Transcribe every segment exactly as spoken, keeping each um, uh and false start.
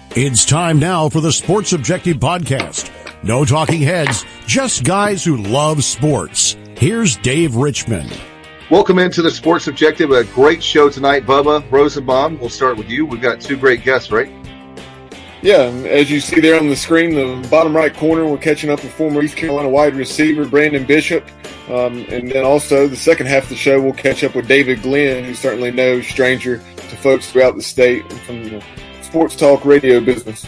It's time now for the Sports Objective Podcast. No talking heads, just guys who love sports. Here's Dave Richmond. Welcome into the Sports Objective. A great show tonight, Bubba Rosenbaum. We'll start with you. We've got two great guests, right? Yeah, as you see there on the screen, the bottom right corner, we're catching up with former East Carolina wide receiver Brandon Bishop. Um, and then also the second half of the show, we'll catch up with David Glenn, who's certainly no stranger to folks throughout the state and from the sports talk radio business.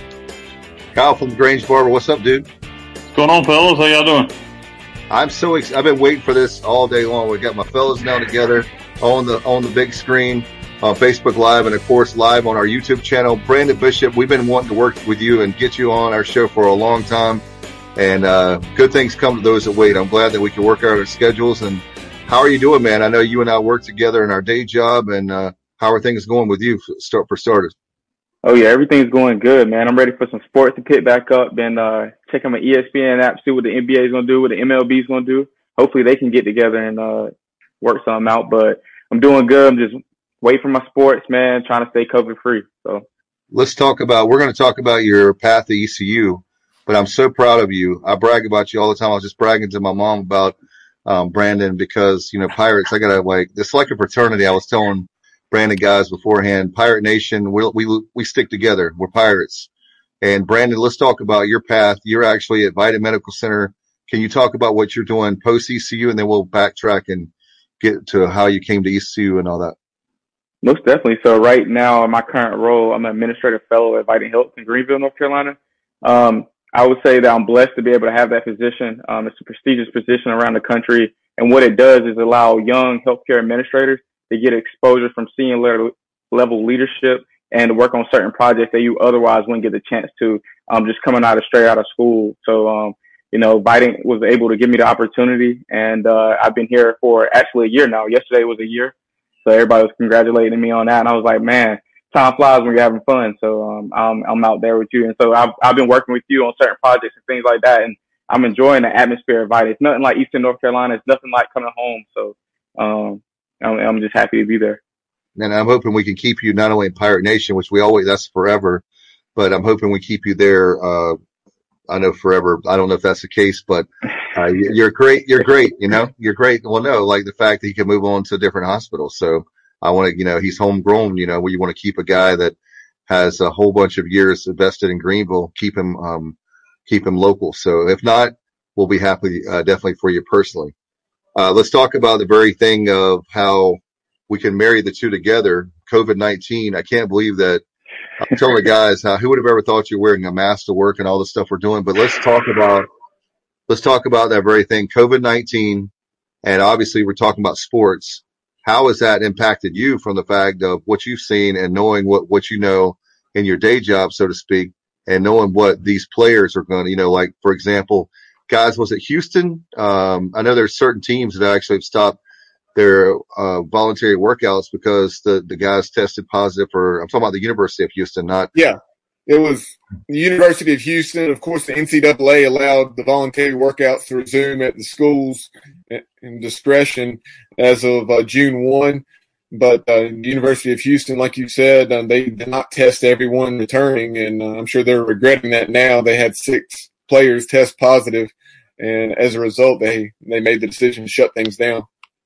Kyle from the Grange Barber. What's up, dude? What's going on, fellas? How y'all doing? I'm so excited. I've been waiting for this all day long. We got my fellas now together on the on the big screen on Facebook Live and, of course, live on our YouTube channel. Brandon Bishop, we've been wanting to work with you and get you on our show for a long time. And uh, good things come to those that wait. I'm glad that we can work out our schedules. And how are you doing, man? I know you and I work together in our day job. And uh, how are things going with you for, start, for starters? Oh, yeah, everything's going good, man. I'm ready for some sports to pick back up and uh, check out my E S P N app, see what the N B A is going to do, what the M L B is going to do. Hopefully they can get together and uh, work something out. But I'm doing good. I'm just waiting for my sports, man, trying to stay COVID-free. So let's talk about – we're going to talk about your path to E C U, but I'm so proud of you. I brag about you all the time. I was just bragging to my mom about um, Brandon because, you know, Pirates, I got to like – it's like a fraternity. I was telling – Brandon guys beforehand, Pirate Nation, we we we stick together. We're Pirates. And Brandon, let's talk about your path. You're actually at Vita Medical Center. Can you talk about what you're doing post E C U, and then we'll backtrack and get to how you came to E C U and all that? Most definitely. So right now, in my current role, I'm an administrative fellow at Vita Health in Greenville, North Carolina. Um, I would say that I'm blessed to be able to have that position. Um, it's a prestigious position around the country, and what it does is allow young healthcare administrators to get exposure from senior level leadership and to work on certain projects that you otherwise wouldn't get the chance to, um, just coming out of straight out of school. So, um, you know, Biden was able to give me the opportunity, and uh, I've been here for actually a year now. Yesterday was a year. So everybody was congratulating me on that. And I was like, man, time flies when you're having fun. So, um, I'm, I'm out there with you. And so I've, I've been working with you on certain projects and things like that. And I'm enjoying the atmosphere of Vita. It's nothing like Eastern North Carolina. It's nothing like coming home. So, um, I'm, I'm just happy to be there. And I'm hoping we can keep you not only in Pirate Nation, which we always, that's forever, but I'm hoping we keep you there. Uh, I know forever. I don't know if that's the case, but, uh, you're great. You're great. You know, you're great. Well, no, like the fact that he can move on to a different hospital. So I want to, you know, he's homegrown, you know, where you want to keep a guy that has a whole bunch of years invested in Greenville, keep him, um, keep him local. So if not, we'll be happy, uh, definitely for you personally. Uh, let's talk about the very thing of how we can marry the two together. COVID nineteen. I can't believe that. I'm telling the guys how who would have ever thought you're wearing a mask to work and all the stuff we're doing. But let's talk about let's talk about that very thing, COVID nineteen, and obviously we're talking about sports. How has that impacted you from the fact of what you've seen and knowing what what you know in your day job, so to speak, and knowing what these players are going to, you know, like for example. Guys, was it Houston? Um, I know there's certain teams that actually have stopped their uh, voluntary workouts because the, the guys tested positive for, I'm talking about the University of Houston, not. Yeah, it was the University of Houston. Of course, the N C double A allowed the voluntary workouts to resume at the schools in discretion as of uh, June first. But uh, the University of Houston, like you said, uh, they did not test everyone returning, and uh, I'm sure they're regretting that now. They had six players test positive, and as a result, they, they made the decision to shut things down.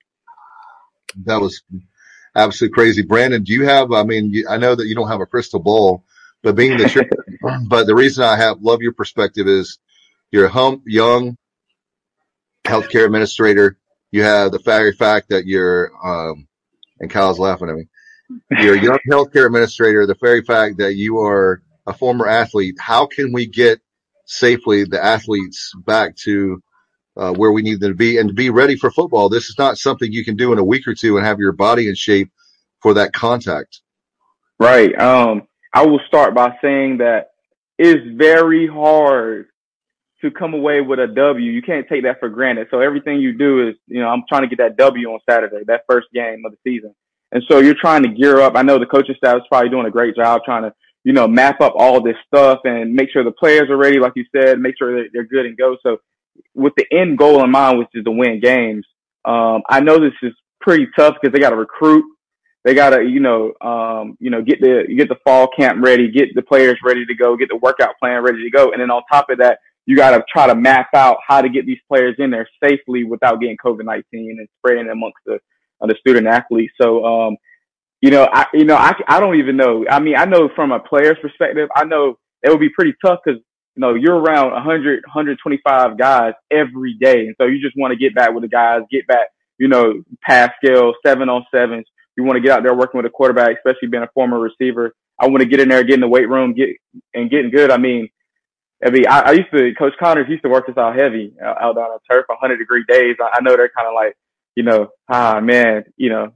That was absolutely crazy. Brandon, do you have, I mean, you, I know that you don't have a crystal ball, but being the, but the reason I have, love your perspective is you're a hum, young healthcare administrator. You have the very fact that you're, um, and Kyle's laughing at me. You're a young healthcare administrator. The very fact that you are a former athlete. How can we get safely the athletes back to uh, where we need them to be and to be ready for football? This is not something you can do in a week or two and have your body in shape for that contact. Right. Um, I will start by saying that it's very hard to come away with a W. You can't take that for granted. So everything you do is, you know, I'm trying to get that W on Saturday, that first game of the season. And so you're trying to gear up. I know the coaching staff is probably doing a great job trying to, you know, map up all this stuff and make sure the players are ready, like you said, make sure that they're good and go. So with the end goal in mind, which is to win games, um, I know this is pretty tough because they got to recruit. they gotta, you know, um, you know, get the get the fall camp ready, get the players ready to go, get the workout plan ready to go, and then on top of that, you gotta try to map out how to get these players in there safely without getting COVID nineteen and spreading it amongst the uh, the student athletes. So, um, you know, I you know I I don't even know. I mean, I know from a player's perspective, I know it would be pretty tough because you know you're around one hundred, one hundred twenty-five guys every day, and so you just want to get back with the guys, get back, you know, pass skills, seven on sevens. You want to get out there working with a quarterback, especially being a former receiver. I want to get in there, get in the weight room, get and getting good. I mean, I mean, I, I used to, Coach Connors used to work us out heavy out, out on the turf, one hundred degree days. I, I know they're kind of like, you know, ah, man, you know,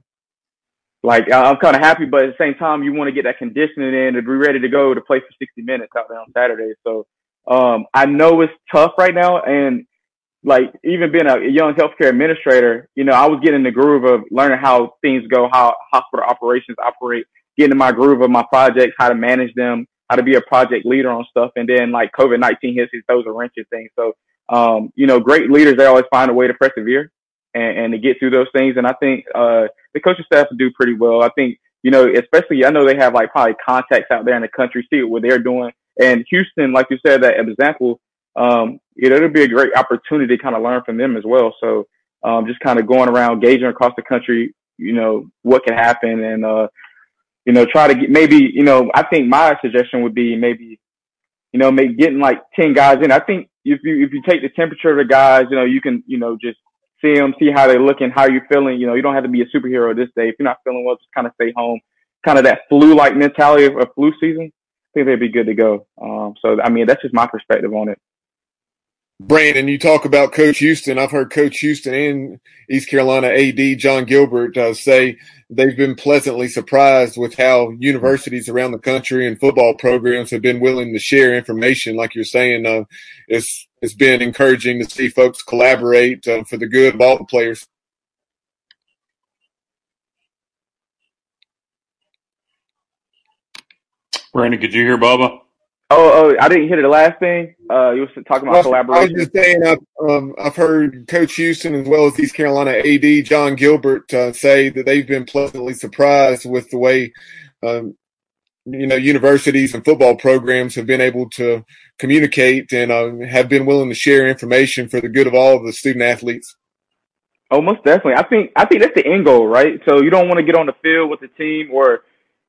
like I'm kind of happy, but at the same time, you want to get that conditioning in to be ready to go to play for sixty minutes out there on Saturday. So, um, I know it's tough right now. And like even being a young healthcare administrator, you know, I was getting in the groove of learning how things go, how hospital operations operate, getting in my groove of my projects, how to manage them, how to be a project leader on stuff. And then like COVID nineteen hits, it throws a wrench in things. So, um, you know, great leaders, they always find a way to persevere and, and to get through those things. And I think, uh, the coaching staff do pretty well. I think, you know, especially, I know they have like probably contacts out there in the country, see what they're doing. And Houston, like you said, that example, um, you know, it'll be a great opportunity to kind of learn from them as well. So, um, just kind of going around gauging across the country, you know, what can happen and, uh, you know, try to get maybe, you know, I think my suggestion would be maybe, you know, maybe getting like ten guys in. I think if you, if you take the temperature of the guys, you know, you can, you know, just see them, see how they're looking, how you're feeling. You know, you don't have to be a superhero this day. If you're not feeling well, just kind of stay home. Kind of that flu-like mentality of a flu season. I think they'd be good to go. Um, so, I mean, that's just my perspective on it. Brandon, you talk about Coach Houston. I've heard Coach Houston and East Carolina A D John Gilbert uh, say they've been pleasantly surprised with how universities around the country and football programs have been willing to share information. Like you're saying, uh, it's it's been encouraging to see folks collaborate uh, for the good of all the players. Brandon, could you hear Bubba? Oh, oh, I didn't hear the last thing. Uh, you were talking about well, collaboration. I was just saying, I've, um, I've heard Coach Houston as well as East Carolina A D John Gilbert uh, say that they've been pleasantly surprised with the way, um, you know, universities and football programs have been able to communicate and uh, have been willing to share information for the good of all of the student athletes. Oh, most definitely. I think I think that's the end goal, right? So you don't want to get on the field with the team or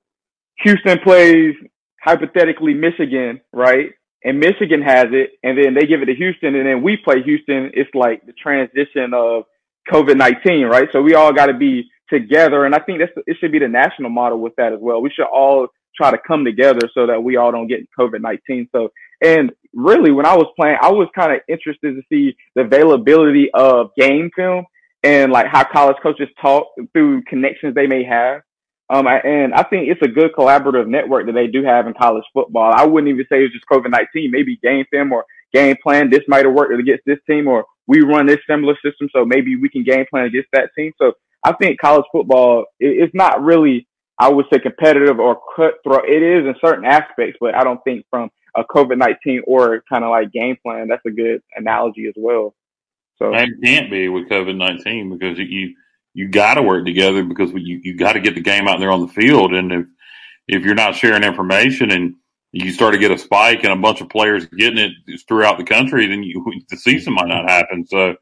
Houston plays hypothetically Michigan, right? And Michigan has it, and then they give it to Houston, and then we play Houston. It's like the transition of COVID nineteen, right? So we all got to be together, and I think that's it should be the national model with that as well. We should all try to come together so that we all don't get COVID nineteen. So, and really, when I was playing, I was kind of interested to see the availability of game film and like how college coaches talk through connections they may have. Um, and I think it's a good collaborative network that they do have in college football. I wouldn't even say it's just COVID nineteen, maybe game film or game plan. This might have worked against this team, or we run this similar system, so maybe we can game plan against that team. So I think college football, it's not really, I would say, competitive or cutthroat. It is in certain aspects, but I don't think from a COVID nineteen or kind of like game plan, that's a good analogy as well. So it can't be with COVID nineteen because you you got to work together because you you got to get the game out there on the field, and if if you're not sharing information and you start to get a spike and a bunch of players getting it throughout the country, then you, the season might not happen. So,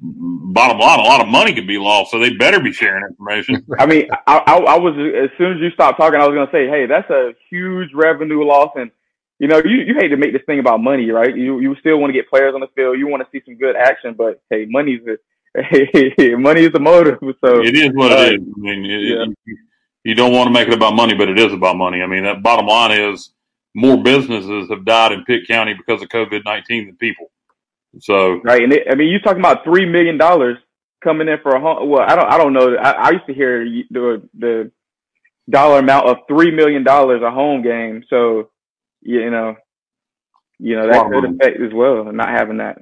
bottom line, a lot of money could be lost. So they better be sharing information. I mean, I, I, I was as soon as you stopped talking, I was going to say, hey, that's a huge revenue loss, and you know, you, you hate to make this thing about money, right? You you still want to get players on the field, you want to see some good action, but hey, money's the money is the motive. So it is what uh, it is. I mean, it, yeah. you, you don't want to make it about money, but it is about money. I mean, that bottom line is more businesses have died in Pitt County because of COVID nineteen than people. So right, and it, I mean, you're talking about three million dollars coming in for a home. Well, I don't, I don't know. I, I used to hear the the dollar amount of three million dollars a home game. So you know, you know that could affect as well, not having that.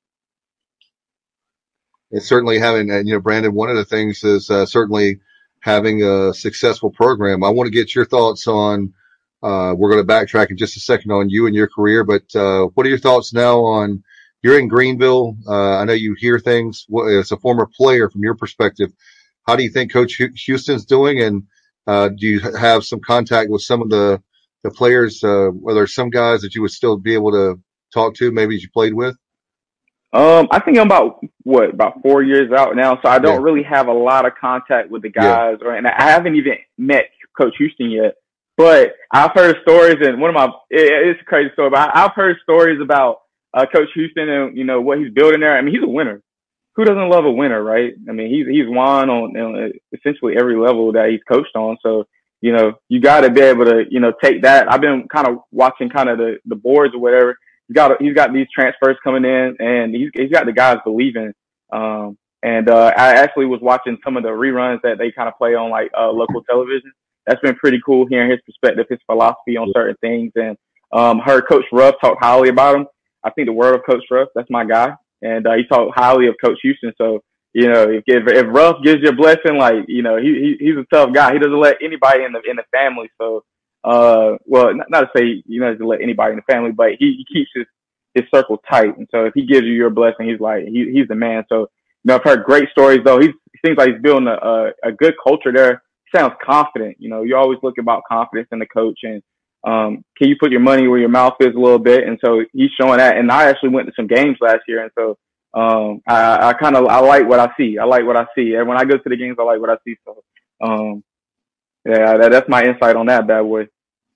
It's certainly having, and you know, Brandon, one of the things is uh, certainly having a successful program. I want to get your thoughts on, uh, we're going to backtrack in just a second on you and your career, but uh, what are your thoughts now on, you're in Greenville. Uh, I know you hear things. As a former player, from your perspective, how do you think Coach Houston's doing? And Uh, do you have some contact with some of the, the players? Uh, were there some guys that you would still be able to talk to, maybe you played with? Um, I think I'm about what about four years out now, so I don't Yeah. really have a lot of contact with the guys, yeah. or and I haven't even met Coach Houston yet. But I've heard stories, and one of my it, it's a crazy story, but I, I've heard stories about uh, Coach Houston and you know what he's building there. I mean, he's a winner. Who doesn't love a winner, right? I mean, he's he's won on, on essentially every level that he's coached on. So you know, you got to be able to you know take that. I've been kind of watching kind of the the boards or whatever. He's got he's got these transfers coming in, and he's he's got the guys believing. Um, and uh, I actually was watching some of the reruns that they kind of play on like uh, local television. That's been pretty cool hearing his perspective, his philosophy on certain things, and um, heard Coach Ruff talk highly about him. I think the word of Coach Ruff, that's my guy, and uh, he talked highly of Coach Houston. So you know, if if, if Ruff gives you a blessing, like you know, he, he he's a tough guy. He doesn't let anybody in the in the family. So. Uh, well, not, not to say, you know, to let anybody in the family, but he, he keeps his, his circle tight. And so if he gives you your blessing, he's like, he, he's the man. So, you know, I've heard great stories though. He's, he seems like he's building a, a, a good culture there. He sounds confident. You know, you always look about confidence in the coach and, um, can you put your money where your mouth is a little bit? And so he's showing that. And I actually went to some games last year. And so, um, I, I kind of, I like what I see. I like what I see. And when I go to the games, I like what I see. So, um, yeah, that, that's my insight on that bad boy.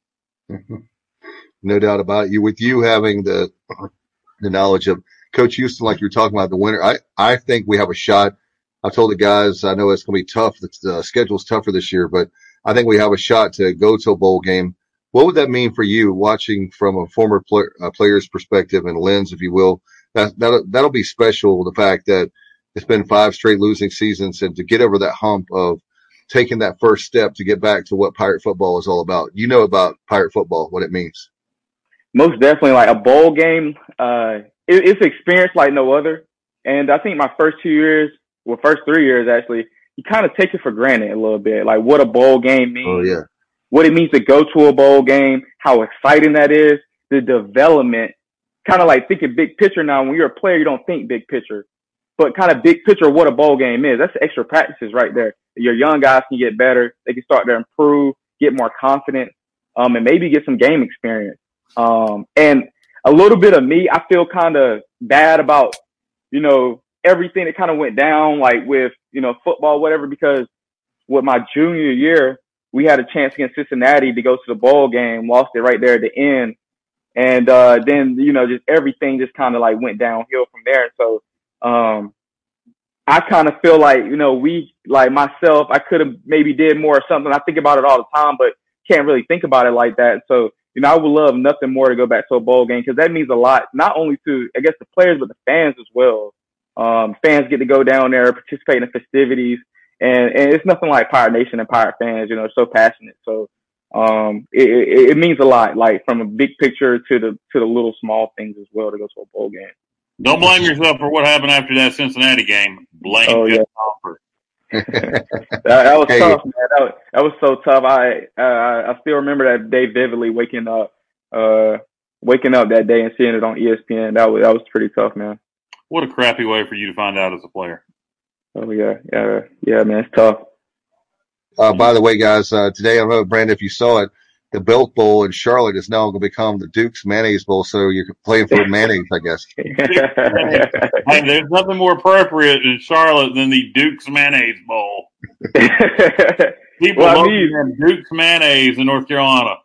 No doubt about it. You with you having the the knowledge of Coach Houston, like you're talking about the winter. I I think we have a shot. I've told the guys I know it's going to be tough. The, the schedule's tougher this year, but I think we have a shot to go to a bowl game. What would that mean for you, watching from a former play, uh, player's perspective and lens, if you will? That that'll, that'll be special. The fact that it's been five straight losing seasons, and to get over that hump of taking that first step to get back to what Pirate football is all about. You know about Pirate football, what it means. Most definitely, like a bowl game, uh, it, it's an experience like no other. And I think my first two years, well, first three years actually, you kind of take it for granted a little bit, like what a bowl game means, oh, yeah. what it means to go to a bowl game, how exciting that is, the development, kind of like thinking big picture now. When you're a player, you don't think big picture, but kind of big picture of what a bowl game is. That's extra practices right there. Your young guys can get better. They can start to improve, get more confident, um, and maybe get some game experience. Um, and a little bit of me, I feel kind of bad about, you know, everything that kind of went down, like with, you know, football, whatever, because with my junior year, we had a chance against Cincinnati to go to the bowl game, lost it right there at the end. And, uh, then, you know, just everything just kind of like went downhill from there. So, um, I kind of feel like, you know, we, like myself, I could have maybe did more or something. I think about it all the time, but can't really think about it like that. So, you know, I would love nothing more to go back to a bowl game because that means a lot, not only to, I guess, the players, but the fans as well. Um, fans get to go down there, participate in the festivities, and, and it's nothing like Pirate Nation and Pirate fans, you know, so passionate. So, um, it, it, it means a lot, like from a big picture to the, to the little small things as well to go to a bowl game. Don't blame yourself for what happened after that Cincinnati game. Blame oh, Jeff yeah. Alford. that, that was hey. tough, man. That was, that was so tough. I uh, I still remember that day vividly. Waking up, uh, waking up that day and seeing it on E S P N. That was that was pretty tough, man. What a crappy way for you to find out as a player. Oh yeah, yeah, yeah, man. It's tough. Uh, by the way, guys, uh, today I don't know, Brandon, if you saw it. The Belk Bowl in Charlotte is now going to become the Duke's Mayonnaise Bowl, so you're playing for mayonnaise, I guess. Hey, there's nothing more appropriate in Charlotte than the Duke's Mayonnaise Bowl. People well, love I mean, Duke's Mayonnaise in North Carolina.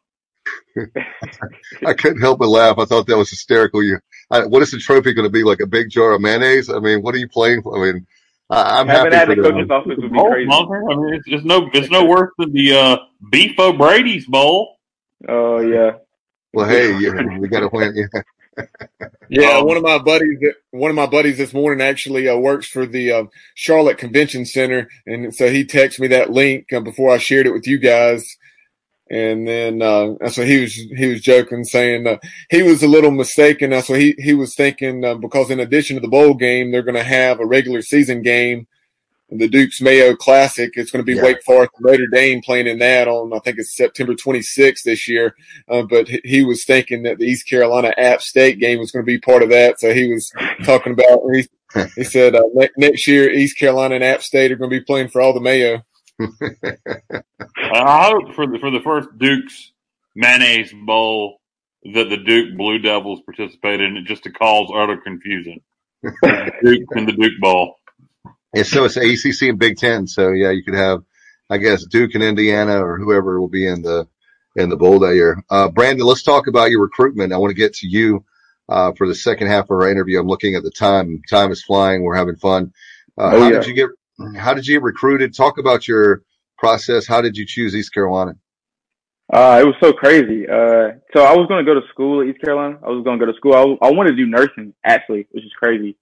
I couldn't help but laugh. I thought that was hysterical. You, I, what is the trophy going to be, like a big jar of mayonnaise? I mean, what are you playing for? I mean, I, I'm Having happy that for in the coach's office would be bowl, crazy. I mean, it's, it's no, it's no worse than the uh, Beef O'Brady's Bowl. Oh yeah. Well, hey, yeah, we got to win. Yeah. Yeah, um, one of my buddies, one of my buddies this morning actually uh, works for the uh, Charlotte Convention Center, and so he texted me that link uh, before I shared it with you guys. And then uh, that's what he was he was joking, saying uh, he was a little mistaken. That's what he he was thinking uh, because in addition to the bowl game, they're going to have a regular season game, the Duke's Mayo Classic. It's going to be yeah. Wake Forest and Notre Dame playing in that on, I think it's September twenty-sixth this year. Uh, but he was thinking that the East Carolina App State game was going to be part of that. So he was talking about, he, he said uh, ne- next year, East Carolina and App State are going to be playing for all the Mayo. I hope for the for the first Duke's Mayonnaise Bowl that the Duke Blue Devils participate in it just to cause utter confusion. Duke in the Duke Bowl. Yeah, so it's A C C and Big Ten. So yeah, you could have, I guess, Duke and Indiana or whoever will be in the in the bowl that year. Uh, Brandon, let's talk about your recruitment. I want to get to you uh, for the second half of our interview. I'm looking at the time. Time is flying. We're having fun. Uh, oh, how yeah. did you get? How did you get recruited? Talk about your process. How did you choose East Carolina? Uh, it was so crazy. Uh, so I was going to go to school at East Carolina. I was going to go to school. I, w- I wanted to do nursing, actually, which is crazy.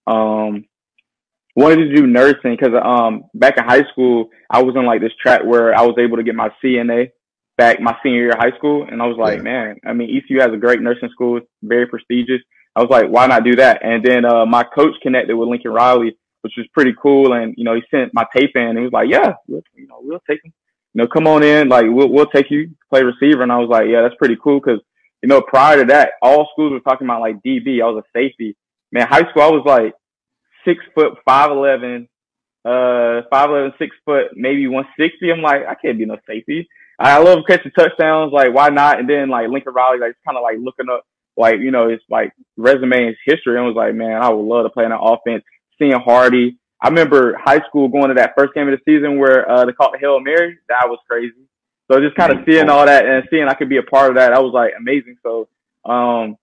Um, wanted to do nursing because um, back in high school, I was in like this track where I was able to get my C N A back my senior year of high school. And I was like, yeah. man, I mean, E C U has a great nursing school. It's very prestigious. I was like, why not do that? And then uh, my coach connected with Lincoln Riley, which was pretty cool. And, you know, he sent my tape in and he was like, yeah, we'll, you know, we'll take him. You know, come on in, like, we'll, we'll take you to play receiver. And I was like, yeah, that's pretty cool. Cause, you know, prior to that, all schools were talking about like D B. I was a safety. Man, high school, I was like six foot, five eleven, uh, five eleven, six foot, maybe one sixty. I'm like, I can't be no safety. I love catching touchdowns. Like, why not? And then like Lincoln Riley, like, kind of like looking up, like, you know, his like resume and his history. And I was like, man, I would love to play in that offense. Seeing Hardy. I remember high school going to that first game of the season where uh, they called the Hail Mary. That was crazy. So just kind of seeing all that and seeing I could be a part of that, that was like amazing. So, um,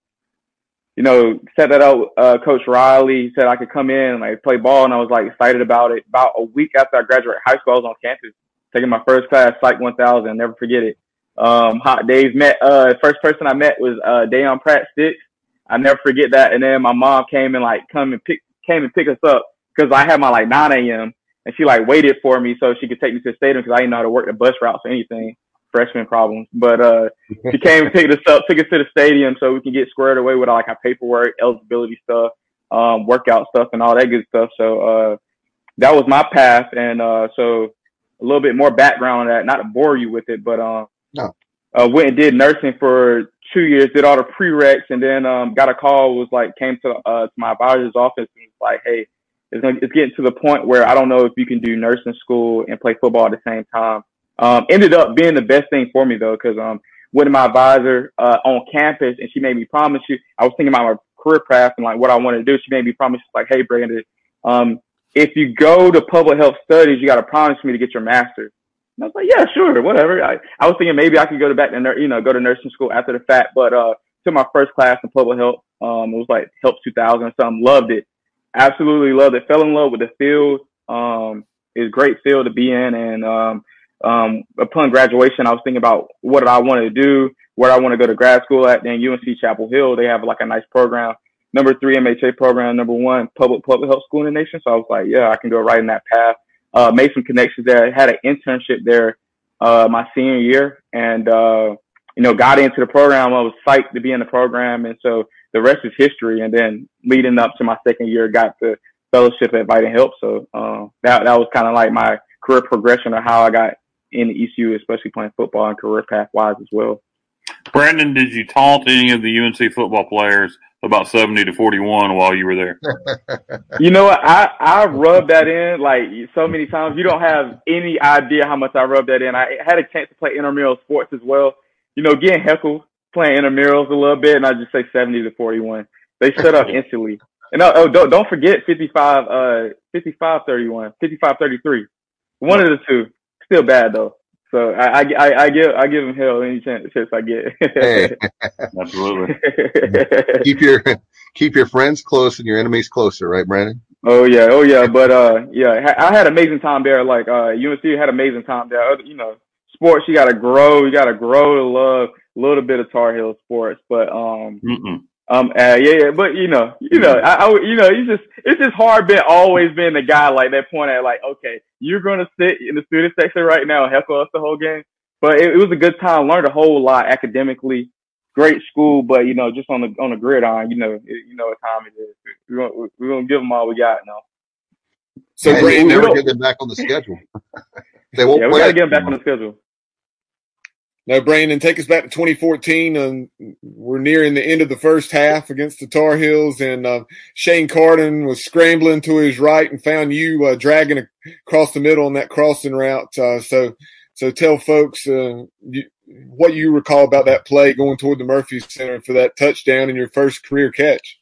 you know, set that up. Uh, Coach Riley, he said I could come in and like play ball, and I was like excited about it. About a week after I graduated high school, I was on campus taking my first class, Psych one thousand. Never forget it. Um, hot days. Met uh, first person I met was uh, Dayon Pratt Sticks. I never forget that. And then my mom came and like come and pick came and pick us up. Cause I had my like nine a.m. and she like waited for me so she could take me to the stadium because I didn't know how to work the bus routes or anything, freshman problems. But uh, she came and picked us up, took us to the stadium so we can get squared away with all like our paperwork, eligibility stuff, um, workout stuff, and all that good stuff. So uh, that was my path, and uh, so a little bit more background on that, not to bore you with it, but um, no. uh, went and did nursing for two years, did all the prereqs, and then um, got a call. Was like came to uh, to my advisor's office and was like, hey. It's, gonna, it's getting to the point where I don't know if you can do nursing school and play football at the same time. Um, ended up being the best thing for me though, because um, with my advisor uh, on campus, and she made me promise you. I was thinking about my career path and like what I wanted to do. She made me promise, like, hey, Brandon, um, if you go to public health studies, you got to promise me to get your master's. And I was like, yeah, sure, whatever. I, I was thinking maybe I could go to back to you know go to nursing school after the fact, but uh, took my first class in public health. Um, it was like Help two thousand or something. Loved it. Absolutely loved it. Fell in love with the field. Um, it's a great field to be in. And um, um, upon graduation, I was thinking about what I wanted to do, where I want to go to grad school at. Then U N C Chapel Hill, they have like a nice program. Number three M H A program, number one public public health school in the nation. So I was like, yeah, I can go right in that path. Uh, made some connections there. Had an internship there uh, my senior year, and uh, you know, got into the program. I was psyched to be in the program, and so. The rest is history. And then leading up to my second year, got the fellowship at Vital Help. So uh, that that was kind of like my career progression of how I got into E C U, especially playing football and career path wise as well. Brandon, did you talk to any of the U N C football players about seventy to forty-one while you were there? You know what? I, I rubbed that in like so many times. You don't have any idea how much I rubbed that in. I had a chance to play intramural sports as well. You know, getting heckled. Playing intramurals a little bit, and I just say seventy to forty-one. They shut up instantly. And oh, oh don't don't forget fifty-five, uh, fifty-five thirty-one, fifty-five thirty-three. One of the two. Still bad though. So I I, I, I give I give them hell any chance, chance I get. Hey. Absolutely. keep your keep your friends close and your enemies closer, right, Brandon? Oh yeah, oh yeah. But uh, yeah, I had amazing time there. Like uh, U N C had amazing time there. You know, sports you got to grow. You got to grow to love. A little bit of Tar Heel sports, but um, Mm-mm. um, uh, yeah, yeah, but you know, you know, I, I you know, you just it's just hard been always been the guy like that point at like, okay, you're gonna sit in the student section right now and heckle us the whole game. But it, it was a good time, learned a whole lot academically, great school, but you know, just on the on the gridiron, you know, it, you know what time it is. We're gonna we're gonna give them all we got now. So yeah, Brandon, never get them back on the schedule. They won't. Yeah, we gotta get them back on the schedule. Now, Brandon, take us back to twenty fourteen. And we're nearing the end of the first half against the Tar Heels, and uh, Shane Carden was scrambling to his right and found you uh, dragging across the middle on that crossing route. Uh, so, So tell folks uh, you, what you recall about that play going toward the Murphy Center for that touchdown and your first career catch.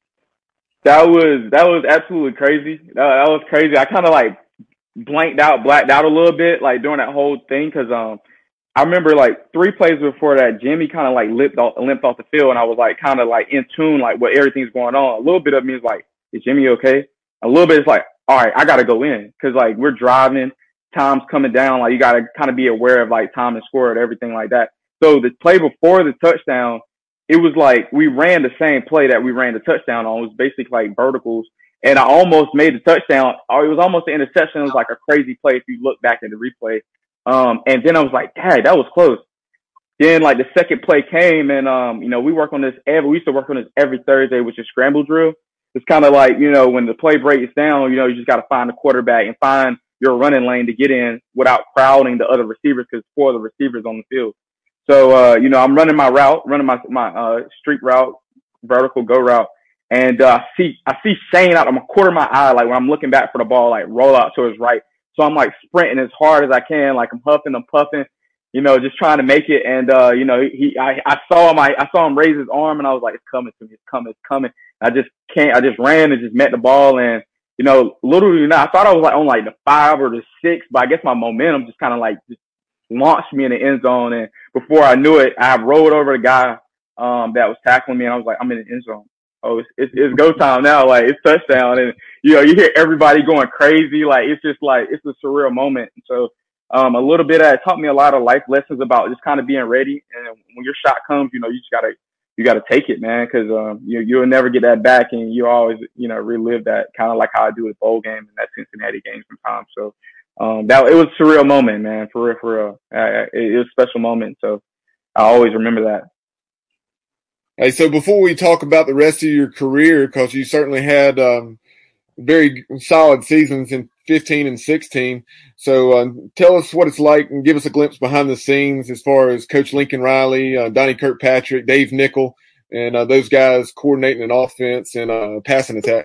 That was that was absolutely crazy. That, that was crazy. I kind of like blanked out, blacked out a little bit like during that whole thing because um I remember like three plays before that, Jimmy kind of like limped off, limped off the field, and I was like kind of like in tune like what everything's going on. A little bit of me is like, is Jimmy okay? A little bit is like, all right, I gotta go in because like we're driving, time's coming down, like you gotta kind of be aware of like time and score and everything like that. So the play before the touchdown, it was like we ran the same play that we ran the touchdown on. It was basically like verticals, and I almost made the touchdown. Or it was almost an interception. It was like a crazy play if you look back at the replay. Um, and then I was like, dang, that was close. Then like the second play came, and um, you know, we work on this every. We used to work on this every Thursday, which is scramble drill. It's kind of like, you know, when the play breaks down, you know, you just got to find the quarterback and find your running lane to get in without crowding the other receivers because four of the receivers on the field. So, uh, you know, I'm running my route, running my, my, uh, street route, vertical go route. And, uh, I see, I see Shane out of my quarter of my eye, like when I'm looking back for the ball, like roll out to his right. So I'm like sprinting as hard as I can, like I'm huffing, I'm puffing, you know, just trying to make it. And, uh, you know, he, I, I saw my, I saw him raise his arm and I was like, it's coming to me. It's coming. It's coming. I just can't, I just ran and just met the ball. And, you know, literally not, I thought I was like on like the five or the six, but I guess my momentum just kind of like just launched me in the end zone. And before I knew it, I rolled over the guy, um, that was tackling me. And I was like, I'm in the end zone. Oh, it's, it's, it's go time now. Like it's touchdown. And, you know, you hear everybody going crazy. Like, it's just like, it's a surreal moment. And so, um, a little bit of that taught me a lot of life lessons about just kind of being ready. And when your shot comes, you know, you just gotta, you gotta take it, man. Cause, um, you, you'll never get that back. And you always, you know, relive that kind of like how I do with bowl game and that Cincinnati game sometimes. So, um, that, it was a surreal moment, man, for real, for real. Uh, it, it was a special moment. So I always remember that. Hey, so before we talk about the rest of your career, because you certainly had um, very solid seasons in fifteen and sixteen. So um, tell us what it's like and give us a glimpse behind the scenes as far as Coach Lincoln Riley, uh, Donnie Kirkpatrick, Dave Nickel, and uh, those guys coordinating an offense and uh, passing attack.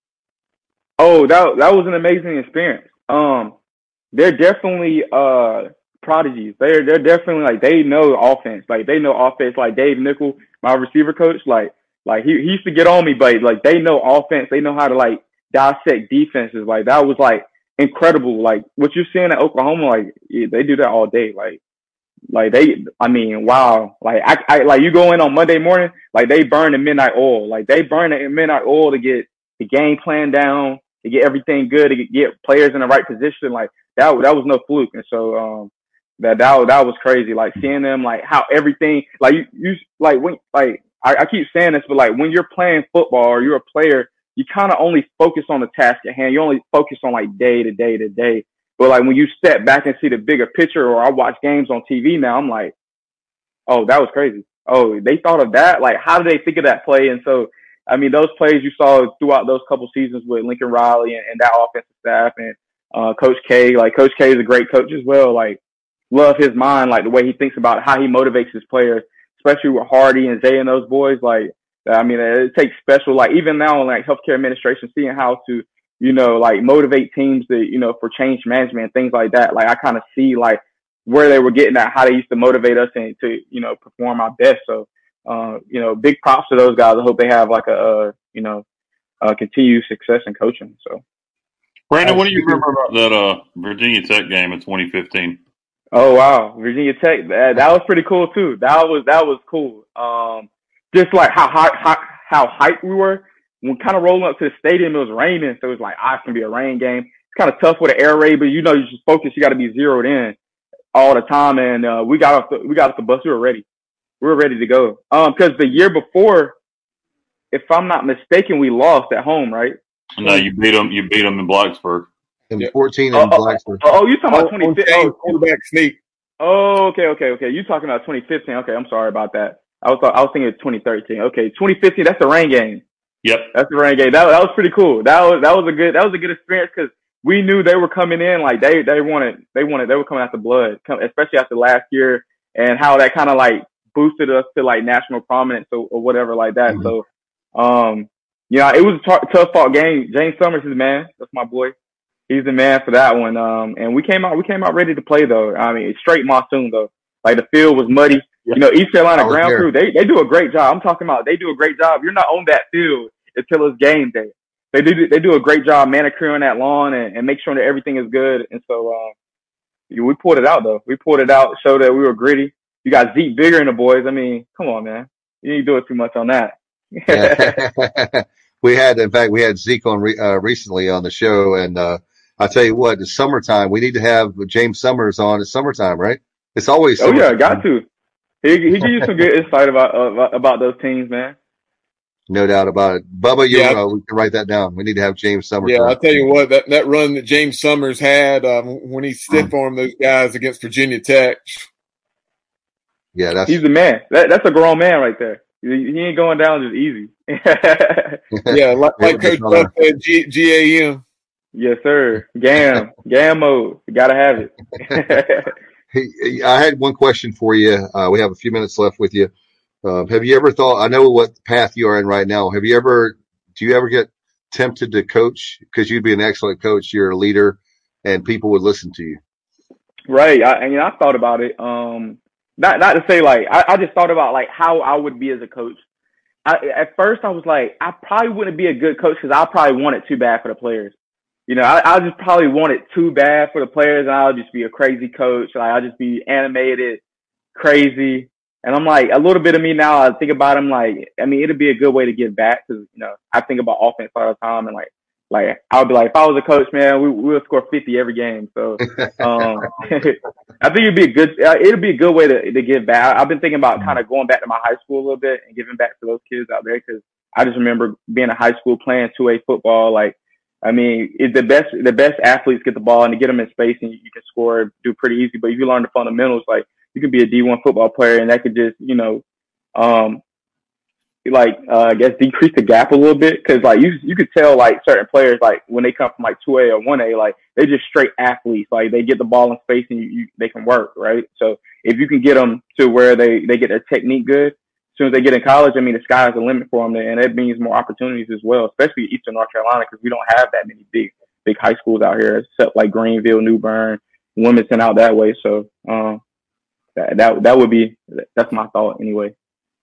Oh, that that was an amazing experience. Um, they're definitely uh, prodigies. They're they're definitely like they know offense. Like they know offense. Like Dave Nickel, my receiver coach, like like he, he used to get on me, but like they know offense. They know how to like dissect defenses. Like that was like incredible. Like what you're seeing at Oklahoma, like yeah, they do that all day. Like like they, I mean, wow. Like I, I like you go in on Monday morning, like they burn the midnight oil. Like they burn the midnight oil to get the game plan down, to get everything good, to get, get players in the right position. Like that that was no fluke. And so um that that that was crazy. Like seeing them, like how everything, like you you like when like I, I keep saying this, but like when you're playing football or you're a player, you kind of only focus on the task at hand. You only focus on like day to day to day. But like when you step back and see the bigger picture, or I watch games on T V now, I'm like, oh, that was crazy. Oh, they thought of that. Like, how did they think of that play? And so, I mean, those plays you saw throughout those couple seasons with Lincoln Riley and, and that offensive staff and uh, Coach K. Like Coach K is a great coach as well. Like, love his mind, like the way he thinks about how he motivates his players, especially with Hardy and Zay and those boys. Like, I mean, it takes special, like even now in like healthcare administration, seeing how to, you know, like motivate teams to, you know, for change management and things like that. Like I kind of see like where they were getting at, how they used to motivate us and to, you know, perform our best. So, uh, you know, big props to those guys. I hope they have like a, uh, you know, uh, continued success in coaching. So, Brandon, what do you remember about that uh, Virginia Tech game in twenty fifteen? Oh wow, Virginia Tech, that, that was pretty cool too. That was that was cool. Um, just like how high, how how hyped we were. When kind of rolling up to the stadium, it was raining, so it was like, ah, it's gonna be a rain game. It's kind of tough with an air raid, but you know, you just focus. You got to be zeroed in all the time. And uh, we got off the we got off the bus. We were ready. We were ready to go. Um, because the year before, if I'm not mistaken, we lost at home, right? No, you beat them. You beat them in Blacksburg. In Yep. fourteen Oh, in oh, Blacksburg. oh, oh, you talking Oh, about twenty fifteen? oh, quarterback sneak. Oh, okay, okay, okay. You talking about twenty fifteen? Okay, I'm sorry about that. I was I was thinking of twenty thirteen. Okay, twenty fifteen. That's the rain game. Yep. That's the rain game. That that was pretty cool. That was that was a good that was a good experience because we knew they were coming in like they they wanted they wanted they were coming out the blood, especially after last year and how that kind of like boosted us to like national prominence or, or whatever like that. Mm-hmm. So, um, you know, it was a t- tough fought game. James Summers is man. That's my boy. He's the man for that one. Um, and we came out, we came out ready to play though. I mean, straight monsoon though. Like the field was muddy. You know, East Carolina ground crew, they, they do a great job. I'm talking about, they do a great job. You're not on that field until it's game day. They do, they do a great job manicuring that lawn and, and make sure that everything is good. And so, um, we pulled it out though. We pulled it out, showed that we were gritty. You got Zeke Bigger in the boys. I mean, come on, man. You ain't doing too much on that. We had, in fact, we had Zeke on re, uh, recently on the show, and uh, I'll tell you what, it's summertime. We need to have James Summers on. It's summertime, right? It's always summertime. Oh yeah, got to. He he gives you some good insight about uh, about those teams, man. No doubt about it. Bubba, you yeah. uh, we can write that down. We need to have James Summers. Yeah, on. I'll tell you what, that, that run that James Summers had um, when he stiff armed those guys against Virginia Tech. Yeah, that's he's the man. That, that's a grown man right there. He, he ain't going down just easy. yeah, like, like Coach Buck said, G, G A M. Yes, sir. Gam. Gam mode. You got to have it. Hey, I had one question for you. Uh, we have a few minutes left with you. Uh, have you ever thought, I know what path you are in right now. Have you ever, do you ever get tempted to coach? Because you'd be an excellent coach. You're a leader and people would listen to you. Right. I, and you know, I thought about it. Um, not, not to say like, I, I just thought about like how I would be as a coach. I, at first I was like, I probably wouldn't be a good coach because I probably want it too bad for the players. You know, I, I just probably want it too bad for the players, and I'll just be a crazy coach. Like I'll just be animated, crazy, and I'm like a little bit of me now. I think about him like, I mean, it'd be a good way to give back because you know I think about offense all the time, and like, like I would be like, if I was a coach, man, we we would score fifty every game. So, um, I think it'd be a good, uh, it'd be a good way to to give back. I've been thinking about kind of going back to my high school a little bit and giving back to those kids out there because I just remember being in high school playing two A football, like. I mean, it, the best the best athletes get the ball and to get them in space and you, you can score, do pretty easy. But if you learn the fundamentals, like you could be a D one football player and that could just, you know, um, like uh, I guess decrease the gap a little bit because like you you could tell like certain players like when they come from like two A or one A, like they just straight athletes. Like they get the ball in space and you, you they can work, right? So if you can get them to where they they get their technique good. As soon as they get in college, I mean, the sky's the limit for them, and that means more opportunities as well, especially Eastern North Carolina, because we don't have that many big, big high schools out here, except like Greenville, New Bern, Wilmington out that way. So, um, that, that, that would be, that's my thought anyway.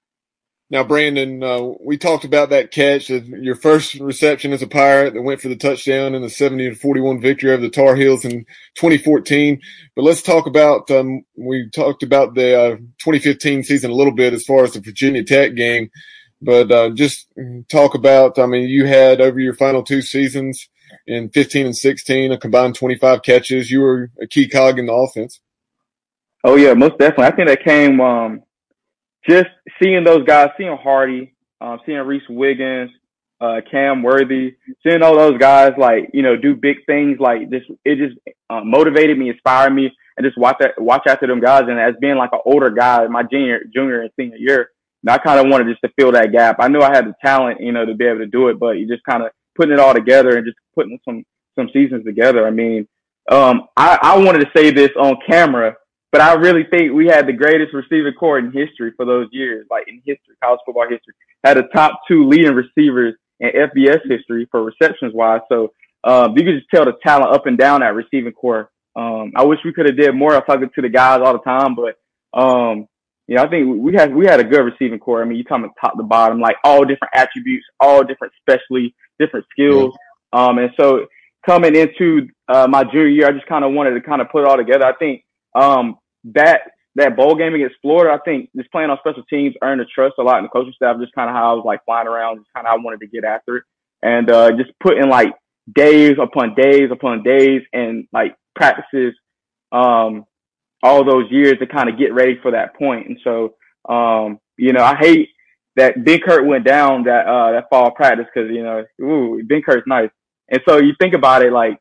Now, Brandon, uh, we talked about that catch, uh, your first reception as a Pirate that went for the touchdown in the seventy to forty-one victory over the Tar Heels in twenty fourteen. But let's talk about, um, we talked about the uh, twenty fifteen season a little bit as far as the Virginia Tech game. But uh, just talk about, I mean, you had over your final two seasons in fifteen and sixteen, a combined twenty-five catches. You were a key cog in the offense. Oh, yeah, most definitely. I think that came um, – just seeing those guys, seeing Hardy, um, seeing Reese Wiggins, uh, Cam Worthy, seeing all those guys like, you know, do big things like this, it just uh, motivated me, inspired me, and just watch that, watch after them guys. And as being like an older guy, my junior, junior and senior year, and I kind of wanted just to fill that gap. I knew I had the talent, you know, to be able to do it, but you just kind of putting it all together and just putting some, some seasons together. I mean, um, I, I wanted to say this on camera, but I really think we had the greatest receiving core in history for those years, like in history, college football history. Had the top two leading receivers in F B S history for receptions wise. So um, you could just tell the talent up and down that receiving core. Um, I wish we could have did more. I'm talking to the guys all the time, but um, you know, I think we had we had a good receiving core. I mean, you talking top to bottom, like all different attributes, all different specialty, different skills. Yeah. Um, and so coming into uh, my junior year, I just kind of wanted to kind of put it all together. I think. Um, that, that bowl game against Florida, I think just playing on special teams earned the trust a lot in the coaching staff, just kind of how I was like flying around, just kind of how I wanted to get after it. And, uh, just putting like days upon days upon days and like practices, um, all those years to kind of get ready for that point. And so, um, you know, I hate that Ben Kurt went down that, uh, that fall practice cause, you know, ooh, Ben Kurt's nice. And so you think about it, like,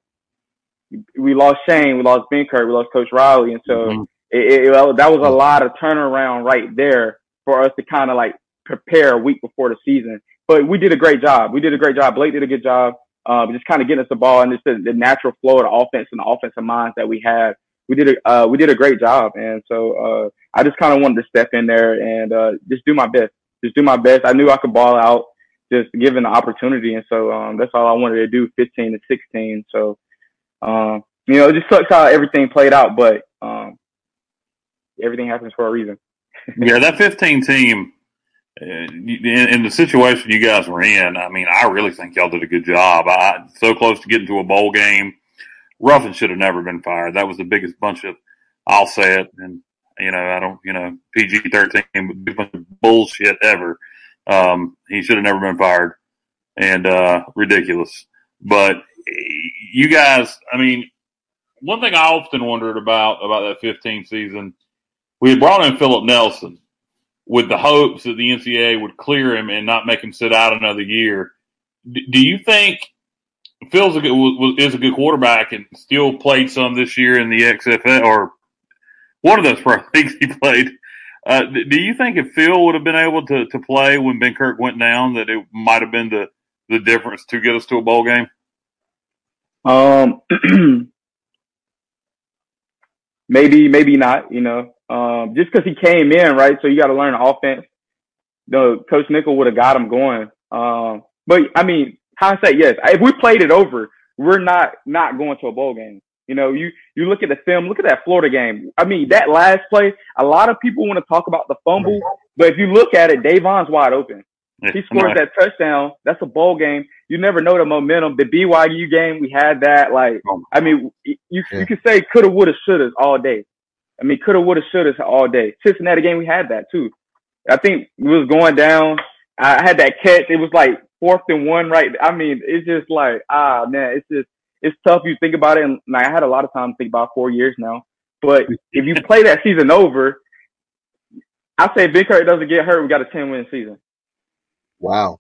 we lost Shane, we lost Ben Kurt, we lost Coach Riley. And so mm-hmm. it, it, that was a lot of turnaround right there for us to kind of like prepare a week before the season. But we did a great job. We did a great job. Blake did a good job. Um, just kind of getting us the ball and just the, the natural flow of the offense and the offensive minds that we had. We did a, uh, we did a great job. And so, uh, I just kind of wanted to step in there and, uh, just do my best, just do my best. I knew I could ball out just given the opportunity. And so, um, that's all I wanted to do, fifteen to sixteen. So, Um, you know, it just sucks how everything played out, but um, everything happens for a reason. Yeah, that fifteen team, uh, in, in the situation you guys were in, I mean, I really think y'all did a good job. I so close to getting to a bowl game. Ruffin should have never been fired. That was the biggest bunch of, I'll say it, and you know, I don't, you know, P G thirteen, biggest bunch of bullshit ever. Um, he should have never been fired, and uh, ridiculous. But you guys, I mean, one thing I often wondered about about that fifteen season, we had brought in Philip Nelson with the hopes that the N C double A would clear him and not make him sit out another year. D- do you think Phil's a good, was, is a good quarterback and still played some this year in the X F L, or one of those pro leagues he played? Uh, do you think if Phil would have been able to, to play when Ben Kirk went down, that it might have been the, the difference to get us to a bowl game? Um, maybe, maybe not, you know, um, just cause he came in, right? So you got to learn the offense. The Coach Nickel would have got him going. Um, but I mean, hindsight, yes, if we played it over, we're not, not going to a bowl game. You know, you, you look at the film, look at that Florida game. I mean, that last play, a lot of people want to talk about the fumble, but if you look at it, Davon's wide open. He scores that touchdown. That's a bowl game. You never know the momentum. The B Y U game, we had that. Like, I mean, you you yeah. could say coulda, woulda, shoulda all day. I mean, coulda, woulda, shoulda all day. Cincinnati game, we had that too. I think we was going down. I had that catch. It was like fourth and one, right? I mean, it's just like, ah, man, it's just, it's tough. You think about it. And like, I had a lot of time to think about four years now. But if you play that season over, I say Ben Kirk doesn't get hurt, we got a ten win season. Wow.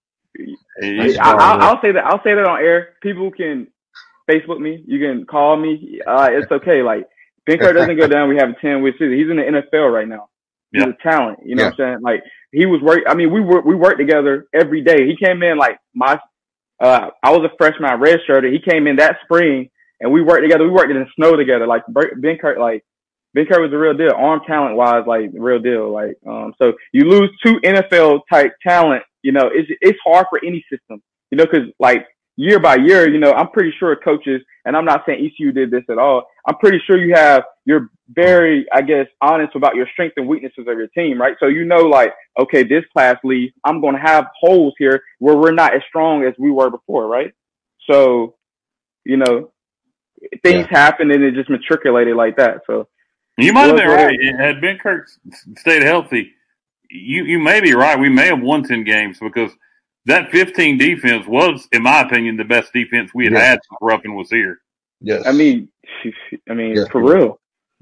I, I, I'll say that. I'll say that on air. People can Facebook me. You can call me. Uh, it's okay. Like, Ben Kirk doesn't go down. We have a ten win season. He's in the N F L right now. He's yeah. a talent. You know yeah. what I'm saying? Like, he was work. I mean, we work, we worked together every day. He came in like my, uh, I was a freshman, I redshirted. He came in that spring and we worked together. We worked in the snow together. Like, Ben Kirk, like, Ben Kirk was a real deal. Arm talent wise, like, real deal. Like, um, so you lose two N F L type talent. You know, it's, it's hard for any system, you know, cause like year by year, you know, I'm pretty sure coaches, and I'm not saying E C U did this at all. I'm pretty sure you have, you're very, I guess, honest about your strengths and weaknesses of your team, right? So, you know, like, okay, this class leaves, I'm going to have holes here where we're not as strong as we were before, right? So, you know, things yeah. happen and it just matriculated like that. So you might have been right. Had Ben Kirk stayed healthy, You you may be right. We may have won ten games because that fifteen defense was, in my opinion, the best defense we had yeah. had since Ruffin was here. Yes. I mean, I mean, yeah. for real.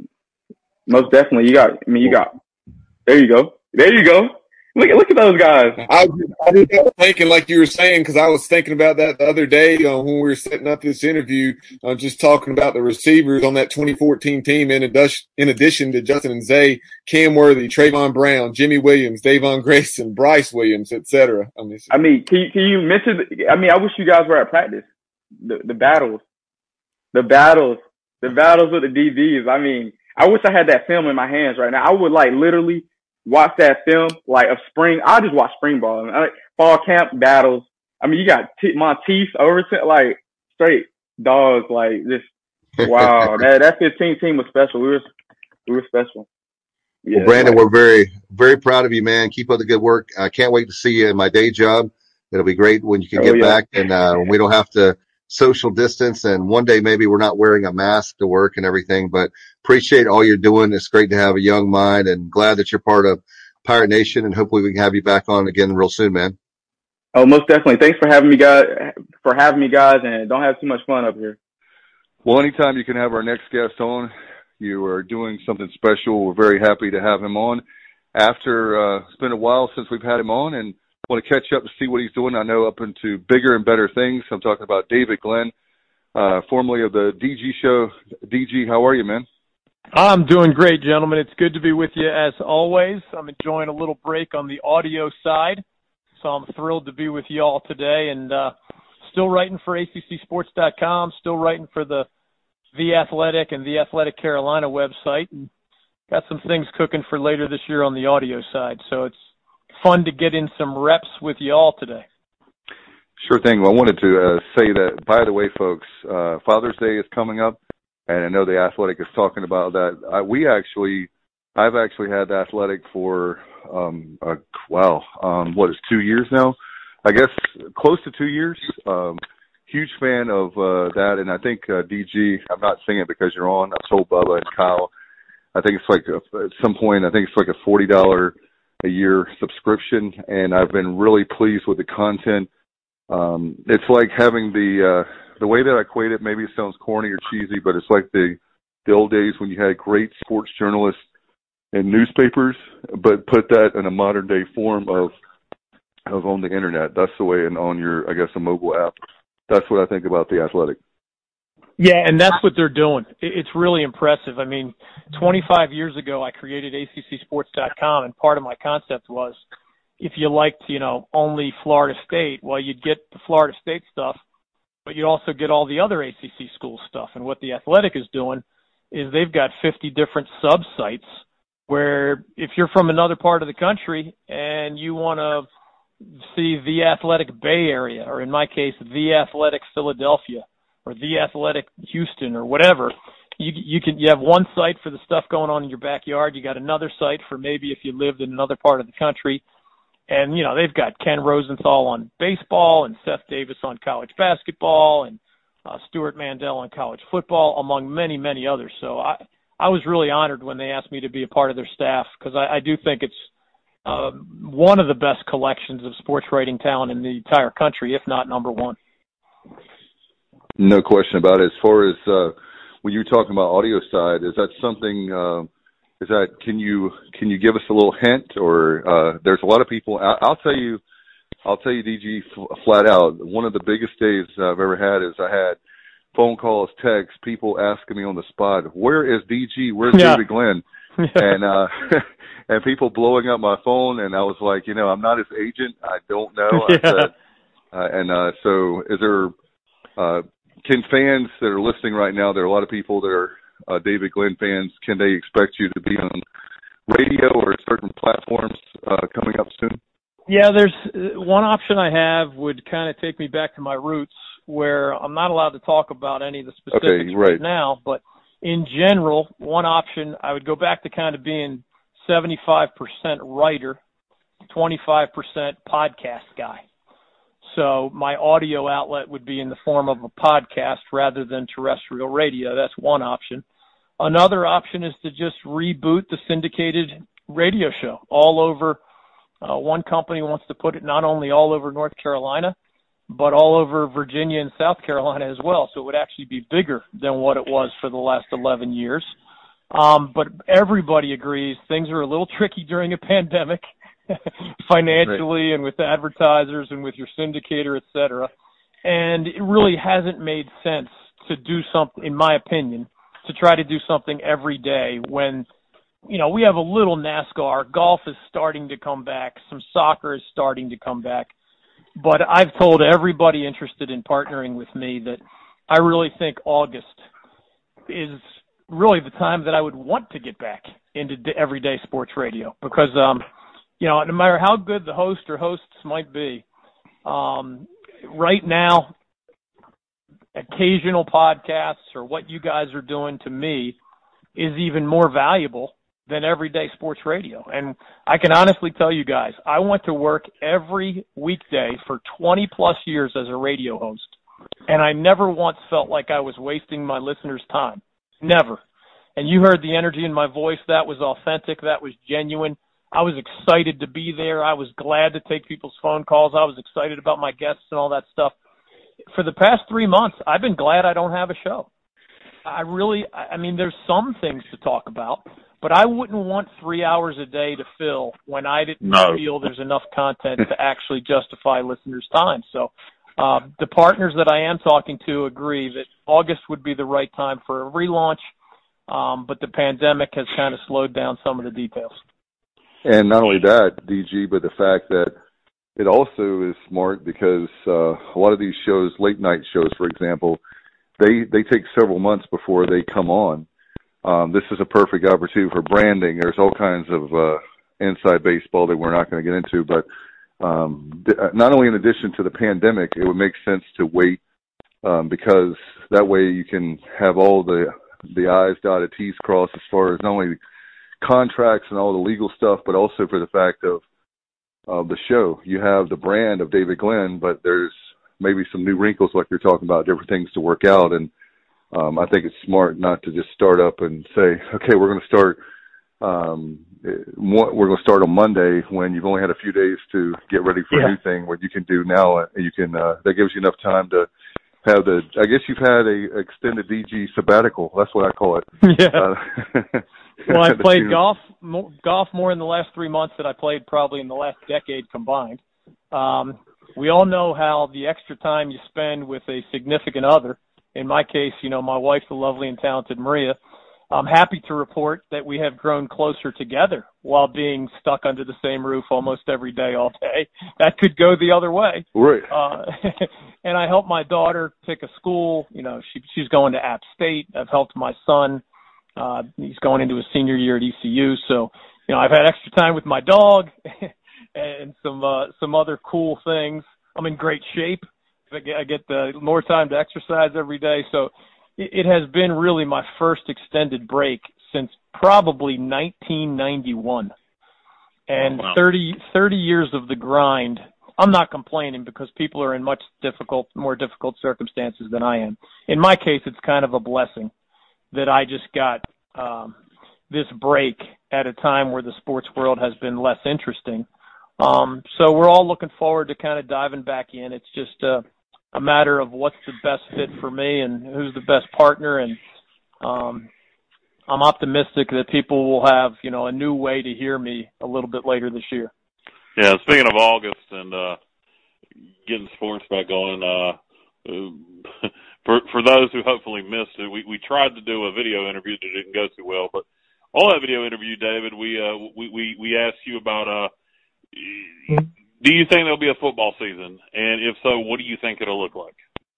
Most definitely. You got, I mean, you got, there you go. There you go. Look at, look at those guys. I, I was thinking, like you were saying, because I was thinking about that the other day uh, when we were setting up this interview, uh, just talking about the receivers on that twenty fourteen team. In addition, in addition to Justin and Zay, Cam Worthy, Trayvon Brown, Jimmy Williams, Davon Grayson, Bryce Williams, et cetera. I mean, I mean, can you, can you mention? The, I mean, I wish you guys were at practice. The, the battles, the battles, the battles with the D Bs. I mean, I wish I had that film in my hands right now. I would like literally watch that film, like of spring. I just watch spring ball. I mean, fall camp battles. I mean, you got T- Monteith, Overton, like straight dogs. Like just wow. that that fifteen team was special. We were we were special. Yeah, well, Brandon, like, we're very very proud of you, man. Keep up the good work. I can't wait to see you in my day job. It'll be great when you can oh, get yeah. back and uh, we don't have to social distance. And one day maybe we're not wearing a mask to work and everything, but appreciate all you're doing. It's great to have a young mind and glad that you're part of Pirate Nation, and hopefully we can have you back on again real soon, man. Oh, most definitely. Thanks for having me, guys, for having me, guys, and don't have too much fun up here. Well, anytime you can have our next guest on, you are doing something special. We're very happy to have him on. After, uh, it's been a while since we've had him on, and want to catch up to see what he's doing. I know up into bigger and better things. I'm talking about David Glenn, uh, formerly of the D G show. D G, how are you, man? I'm doing great, gentlemen. It's good to be with you as always. I'm enjoying a little break on the audio side, so I'm thrilled to be with you all today. And uh, still writing for A C C sports dot com, still writing for the The Athletic and the Athletic Carolina website, and got some things cooking for later this year on the audio side. So it's fun to get in some reps with you all today. Sure thing. Well, I wanted to uh, say that, by the way, folks, uh, Father's Day is coming up, and I know the Athletic is talking about that. I, we actually, I've actually had the Athletic for, um, uh, wow, um, what is two years now? I guess close to two years. Um, huge fan of uh, that, and I think uh, D G, I'm not saying it because you're on. I've told Bubba and Kyle, I think it's like a, at some point, I think it's like a forty dollars a year subscription, and I've been really pleased with the content. Um, it's like having the, uh, the way that I equate it, maybe it sounds corny or cheesy, but it's like the, the old days when you had great sports journalists in newspapers, but put that in a modern day form of, of on the internet. That's the way, and on your, I guess, a mobile app. That's what I think about the Athletic. Yeah, and that's what they're doing. It's really impressive. I mean, twenty-five years ago, I created A C C sports dot com, and part of my concept was, if you liked, you know, only Florida State, well, you'd get the Florida State stuff, but you'd also get all the other A C C school stuff. And what the Athletic is doing is they've got fifty different sub-sites where if you're from another part of the country and you want to see the Athletic Bay Area, or in my case, the Athletic Philadelphia, or the Athletic Houston, or whatever, you you can you have one site for the stuff going on in your backyard. You got another site for maybe if you lived in another part of the country. And, you know, they've got Ken Rosenthal on baseball and Seth Davis on college basketball and uh, Stuart Mandel on college football, among many, many others. So I, I was really honored when they asked me to be a part of their staff, because I, I do think it's uh, one of the best collections of sports writing talent in the entire country, if not number one. No question about it. As far as uh, when you're talking about audio side, is that something uh, – Is that can you can you give us a little hint, or uh, there's a lot of people. I, I'll tell you, I'll tell you, D G, f- flat out. One of the biggest days I've ever had is I had phone calls, texts, people asking me on the spot, "Where is D G? Where's yeah. David Glenn?" and uh, and people blowing up my phone, and I was like, you know, I'm not his agent. I don't know. Yeah. I said, uh, and uh, so, is there? Uh, can fans that are listening right now? There are a lot of people that are. Uh, David Glenn fans, can they expect you to be on radio or certain platforms uh, coming up soon? Yeah, there's uh, one option I have would kind of take me back to my roots, where I'm not allowed to talk about any of the specifics okay, right. right now, but in general, one option, I would go back to kind of being seventy-five percent writer, twenty-five percent podcast guy. So my audio outlet would be in the form of a podcast rather than terrestrial radio. That's one option. Another option is to just reboot the syndicated radio show all over. Uh, one company wants to put it not only all over North Carolina, but all over Virginia and South Carolina as well. So it would actually be bigger than what it was for the last eleven years. Um, but everybody agrees things are a little tricky during a pandemic. Financially right. and with advertisers and with your syndicator, et cetera. And it really hasn't made sense to do something, in my opinion, to try to do something every day when, you know, we have a little NASCAR. Golf is starting to come back. Some soccer is starting to come back. But I've told everybody interested in partnering with me that I really think August is really the time that I would want to get back into everyday sports radio, because, um, you know, no matter how good the host or hosts might be, um, right now, occasional podcasts or what you guys are doing to me is even more valuable than everyday sports radio. And I can honestly tell you guys, I went to work every weekday for twenty plus years as a radio host, and I never once felt like I was wasting my listeners' time. Never. And you heard the energy in my voice. That was authentic. That was genuine. I was excited to be there. I was glad to take people's phone calls. I was excited about my guests and all that stuff. For the past three months, I've been glad I don't have a show. I really, I mean, there's some things to talk about, but I wouldn't want three hours a day to fill when I didn't no. feel there's enough content to actually justify listeners' time. So uh, the partners that I am talking to agree that August would be the right time for a relaunch, um, but the pandemic has kind of slowed down some of the details. And not only that, D G, but the fact that it also is smart because uh, a lot of these shows, late night shows, for example, they they take several months before they come on. Um, this is a perfect opportunity for branding. There's all kinds of uh, inside baseball that we're not going to get into, but um, not only in addition to the pandemic, it would make sense to wait um, because that way you can have all the the I's dotted, T's crossed as far as not only contracts and all the legal stuff, but also for the fact of of the show. You have the brand of David Glenn, but there's maybe some new wrinkles like you're talking about, different things to work out. And um, I think it's smart not to just start up and say, okay, we're going to start um, we're going to start on Monday when you've only had a few days to get ready for yeah. a new thing. What you can do now, you can uh, that gives you enough time to have the, I guess you've had a extended D G sabbatical. That's what I call it. Yeah. Uh, well, I played golf, mo- golf more in the last three months than I played probably in the last decade combined. Um, we all know how the extra time you spend with a significant other, in my case, you know, my wife, the lovely and talented Maria, I'm happy to report that we have grown closer together while being stuck under the same roof almost every day, all day. That could go the other way. Right. Uh, and I helped my daughter pick a school. You know, she, she's going to App State. I've helped my son. Uh, he's going into his senior year at E C U. So, you know, I've had extra time with my dog and some, uh, some other cool things. I'm in great shape. I get, I get the more time to exercise every day. So, it has been really my first extended break since probably nineteen ninety-one. And oh, wow. thirty, thirty years of the grind. I'm not complaining because people are in much difficult, more difficult circumstances than I am. In my case, it's kind of a blessing that I just got um, this break at a time where the sports world has been less interesting. Um, so we're all looking forward to kind of diving back in. It's just uh, a matter of what's the best fit for me and who's the best partner. And um, I'm optimistic that people will have, you know, a new way to hear me a little bit later this year. Yeah, speaking of August and uh, getting sports back going, uh, for for those who hopefully missed it, we, we tried to do a video interview that didn't go too well. But on that video interview, David, we uh, we, we we asked you about uh, do you think there'll be a football season? And if so, what do you think it'll look like?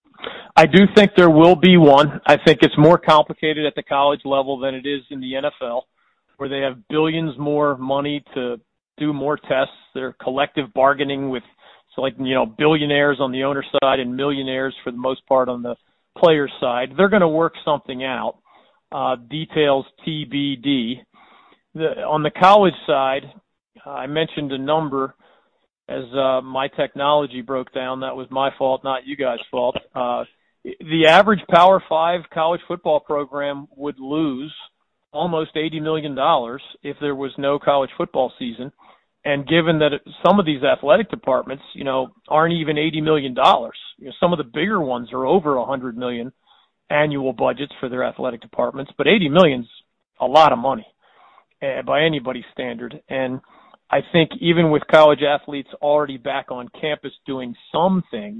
I do think there will be one. I think it's more complicated at the college level than it is in the N F L, where they have billions more money to do more tests. They're collective bargaining with, so like, you know, billionaires on the owner side and millionaires for the most part on the player side. They're going to work something out. Uh, details T B D. The, on the college side, uh, I mentioned a number. As uh, my technology broke down, that was my fault, not you guys' fault. Uh, the average Power Five college football program would lose almost eighty million dollars if there was no college football season. And given that some of these athletic departments, you know, aren't even eighty million dollars, you know, some of the bigger ones are over one hundred million dollars annual budgets for their athletic departments, but eighty million dollars is a lot of money uh, by anybody's standard. And I think even with college athletes already back on campus doing some things,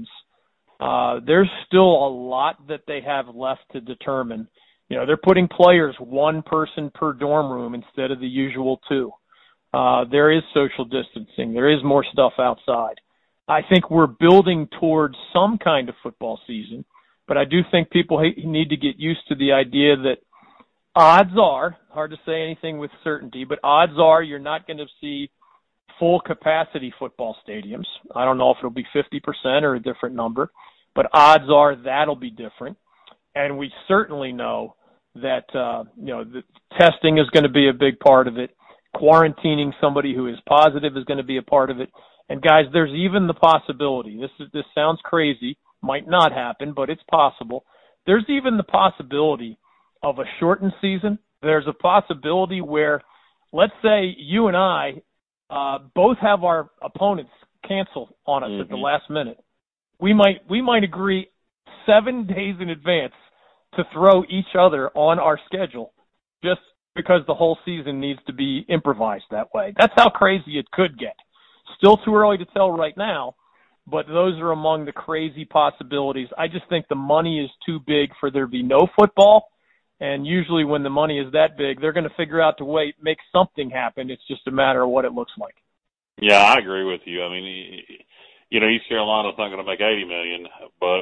uh, there's still a lot that they have left to determine. You know, they're putting players one person per dorm room instead of the usual two. Uh, there is social distancing. There is more stuff outside. I think we're building towards some kind of football season, but I do think people ha- need to get used to the idea that odds are, hard to say anything with certainty, but odds are you're not going to see full capacity football stadiums. I don't know if it'll be fifty percent or a different number, but odds are that'll be different. And we certainly know that, uh, you know, the testing is going to be a big part of it. Quarantining somebody who is positive is going to be a part of it. And guys, there's even the possibility, this is, this sounds crazy, might not happen, but it's possible. There's even the possibility of a shortened season. There's a possibility where, let's say you and I, Uh, both have our opponents cancel on us mm-hmm. at the last minute. We might we might agree seven days in advance to throw each other on our schedule just because the whole season needs to be improvised that way. That's how crazy it could get. Still too early to tell right now, but those are among the crazy possibilities. I just think the money is too big for there to be no football. And usually when the money is that big, they're going to figure out to wait, make something happen. It's just a matter of what it looks like. Yeah, I agree with you. I mean, you know, East Carolina's not going to make eighty million dollars, but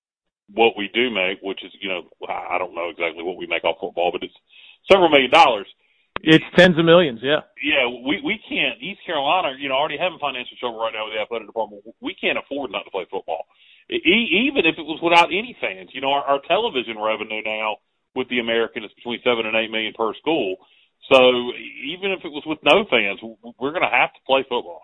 what we do make, which is, you know, I don't know exactly what we make off football, but it's several million dollars. It's tens of millions, yeah. Yeah, we we can't. East Carolina, you know, already having financial trouble right now with the athletic department. We can't afford not to play football, e- even if it was without any fans. You know, our, our television revenue now with the American is between seven and eight million per school. So even if it was with no fans, we're going to have to play football.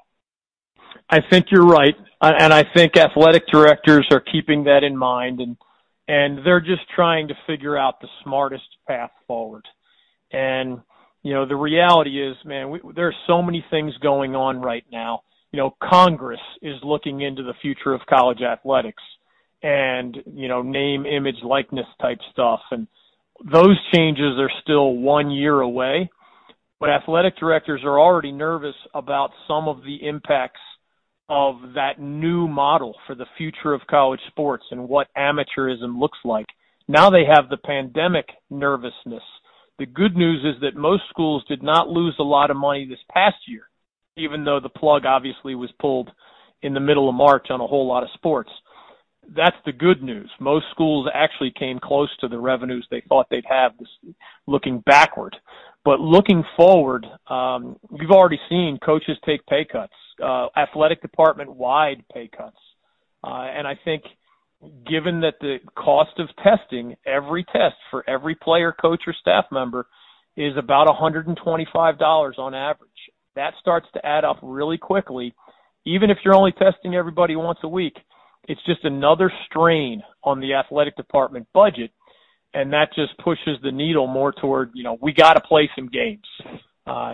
I think you're right, and I think athletic directors are keeping that in mind, and and they're just trying to figure out the smartest path forward. And you know, the reality is, man, we, there are so many things going on right now. You know, Congress is looking into the future of college athletics and, you know, name, image, likeness type stuff. And those changes are still one year away. But athletic directors are already nervous about some of the impacts of that new model for the future of college sports and what amateurism looks like. Now they have the pandemic nervousness. The good news is that most schools did not lose a lot of money this past year, even though the plug obviously was pulled in the middle of March on a whole lot of sports. That's the good news. Most schools actually came close to the revenues they thought they'd have this, looking backward. But looking forward, um, we've already seen coaches take pay cuts, uh, athletic department-wide pay cuts. Uh, and I think given that the cost of testing, every test for every player, coach, or staff member is about one hundred twenty-five dollars on average. That starts to add up really quickly. Even if you're only testing everybody once a week, it's just another strain on the athletic department budget, and that just pushes the needle more toward, you know, we got to play some games. Uh,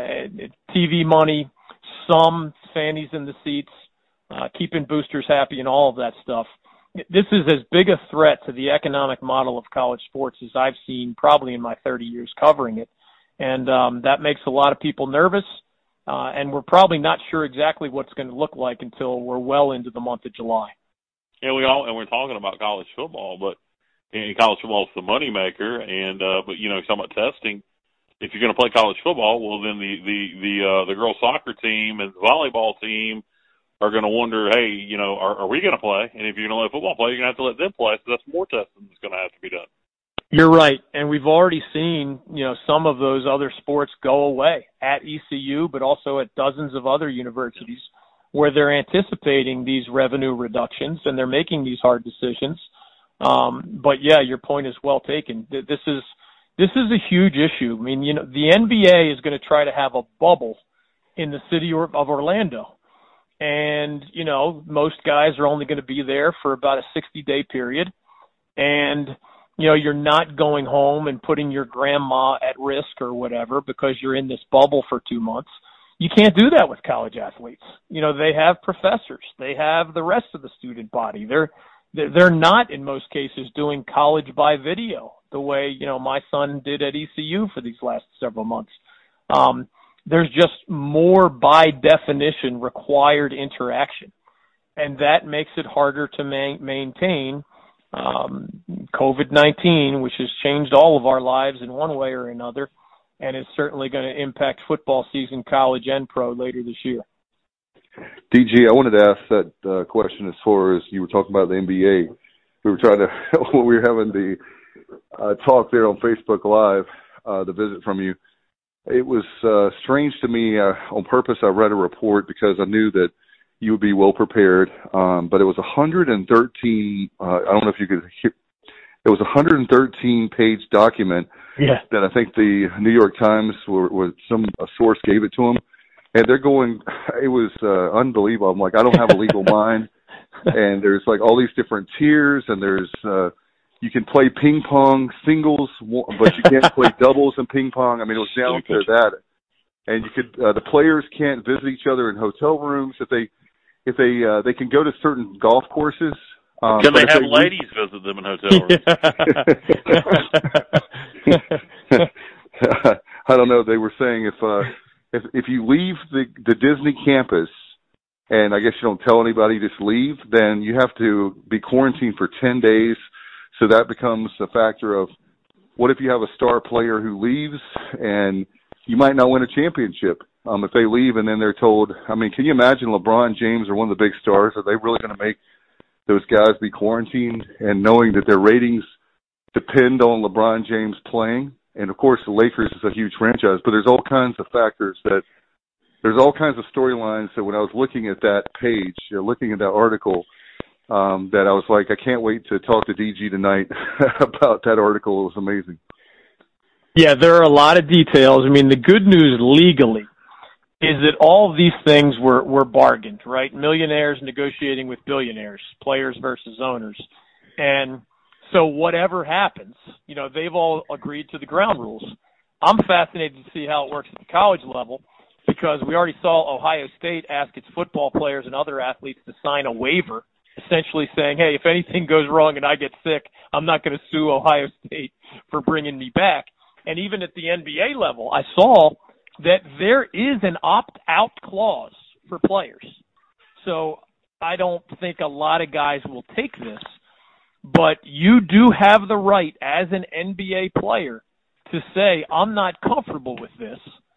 T V money, some fannies in the seats, uh, keeping boosters happy and all of that stuff. This is as big a threat to the economic model of college sports as I've seen probably in my thirty years covering it. And um, that makes a lot of people nervous, uh, and we're probably not sure exactly what it's going to look like until we're well into the month of July. Yeah, we all and we're talking about college football, but and college football is the moneymaker. And uh, but you know, talking about testing, if you're going to play college football, well, then the the the uh, the girls soccer team and the volleyball team are going to wonder, hey, you know, are, are we going to play? And if you're going to let football play, you're going to have to let them play. So that's more testing that's going to have to be done. You're right. And we've already seen, you know, some of those other sports go away at E C U, but also at dozens of other universities where they're anticipating these revenue reductions and they're making these hard decisions. Um, but yeah, your point is well taken. This is, this is a huge issue. I mean, you know, the N B A is going to try to have a bubble in the city of Orlando. And, you know, most guys are only going to be there for about a sixty-day period. And, you know, you're not going home and putting your grandma at risk or whatever because you're in this bubble for two months. You can't do that with college athletes. You know, they have professors. They have the rest of the student body. They're they're not, in most cases, doing college by video the way, you know, my son did at E C U for these last several months. Um There's just more, by definition, required interaction. And that makes it harder to ma- maintain um, COVID nineteen, which has changed all of our lives in one way or another, and is certainly going to impact football season, college and pro, later this year. D G, I wanted to ask that uh, question as far as you were talking about the N B A. We were trying to, when we were having the uh, talk there on Facebook Live, uh, the visit from you, it was uh, strange to me. Uh, on purpose, I read a report because I knew that you would be well prepared. Um, but it was a one hundred thirteen. Uh, I don't know if you could hear. It was a one hundred thirteen page document yeah. that I think the New York Times or, or some a source gave it to them, and they're going. It was uh, unbelievable. I'm like, I don't have a legal mind, and there's like all these different tiers, and there's. Uh, You can play ping pong singles, but you can't play doubles in ping pong. I mean, it was down to that. And you could, uh, the players can't visit each other in hotel rooms. If they, if they, uh, they can go to certain golf courses. Um, can they have they ladies leave, visit them in hotel rooms? I don't know. They were saying if, uh, if, if you leave the, the Disney campus, and I guess you don't tell anybody, just leave, then you have to be quarantined for ten days. So that becomes a factor of what if you have a star player who leaves and you might not win a championship um, if they leave and then they're told, I mean, can you imagine LeBron James or one of the big stars? Are they really going to make those guys be quarantined and knowing that their ratings depend on LeBron James playing? And of course, the Lakers is a huge franchise, but there's all kinds of factors that there's all kinds of storylines that when I was looking at that page, you know, looking at that article, um, that I was like, I can't wait to talk to D G tonight about that article. It was amazing. Yeah, there are a lot of details. I mean, the good news legally is that all of these things were, were bargained, right? Millionaires negotiating with billionaires, players versus owners. And so whatever happens, you know, they've all agreed to the ground rules. I'm fascinated to see how it works at the college level because we already saw Ohio State ask its football players and other athletes to sign a waiver, essentially saying, hey, if anything goes wrong and I get sick, I'm not going to sue Ohio State for bringing me back. And even at the N B A level, I saw that there is an opt-out clause for players. So I don't think a lot of guys will take this, but you do have the right as an N B A player to say, I'm not comfortable with this.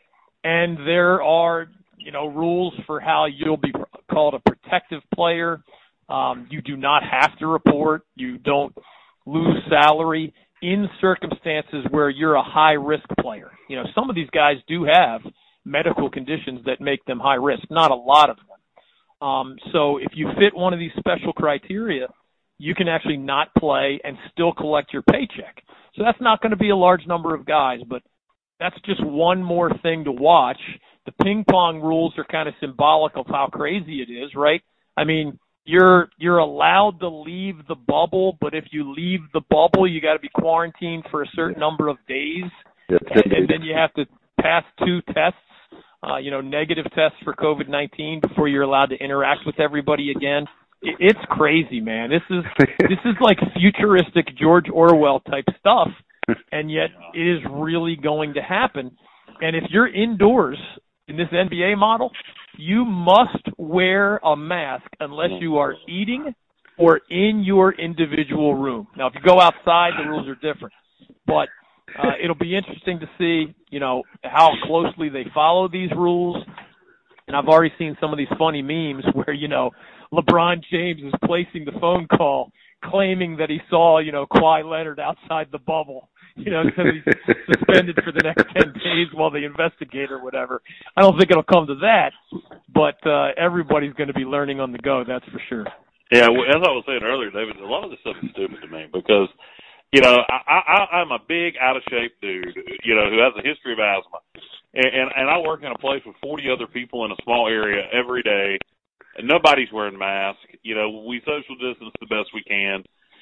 And there are, you know, rules for how you'll be called a protective player. Um, you do not have to report. You don't lose salary in circumstances where you're a high-risk player. You know, some of these guys do have medical conditions that make them high risk, not a lot of them. Um, so if you fit one of these special criteria, you can actually not play and still collect your paycheck. So that's not going to be a large number of guys, but that's just one more thing to watch. The ping pong rules are kind of symbolic of how crazy it is, right? I mean, you're you're allowed to leave the bubble, but if you leave the bubble, you got to be quarantined for a certain number of days, yeah, and, and then you have to pass two tests, uh, you know, negative tests for COVID nineteen before you're allowed to interact with everybody again. It, it's crazy, man. This is this is like futuristic George Orwell type stuff, and yet it is really going to happen. And if you're indoors in this N B A model, you must wear a mask unless you are eating or in your individual room. Now, if you go outside, the rules are different. But uh, it'll be interesting to see, you know, how closely they follow these rules. And I've already seen some of these funny memes where, you know, LeBron James is placing the phone call claiming that he saw, you know, Kawhi Leonard outside the bubble. You know, because he's suspended for the next ten days while they investigate or whatever. I don't think it'll come to that, but uh, everybody's going to be learning on the go, that's for sure. Yeah, well, as I was saying earlier, David, a lot of this stuff is stupid to me because, you know, I, I, I'm a big, out-of-shape dude, you know, who has a history of asthma. And, and, and I work in a place with forty other people in a small area every day, and nobody's wearing masks. You know, we social distance the best we can.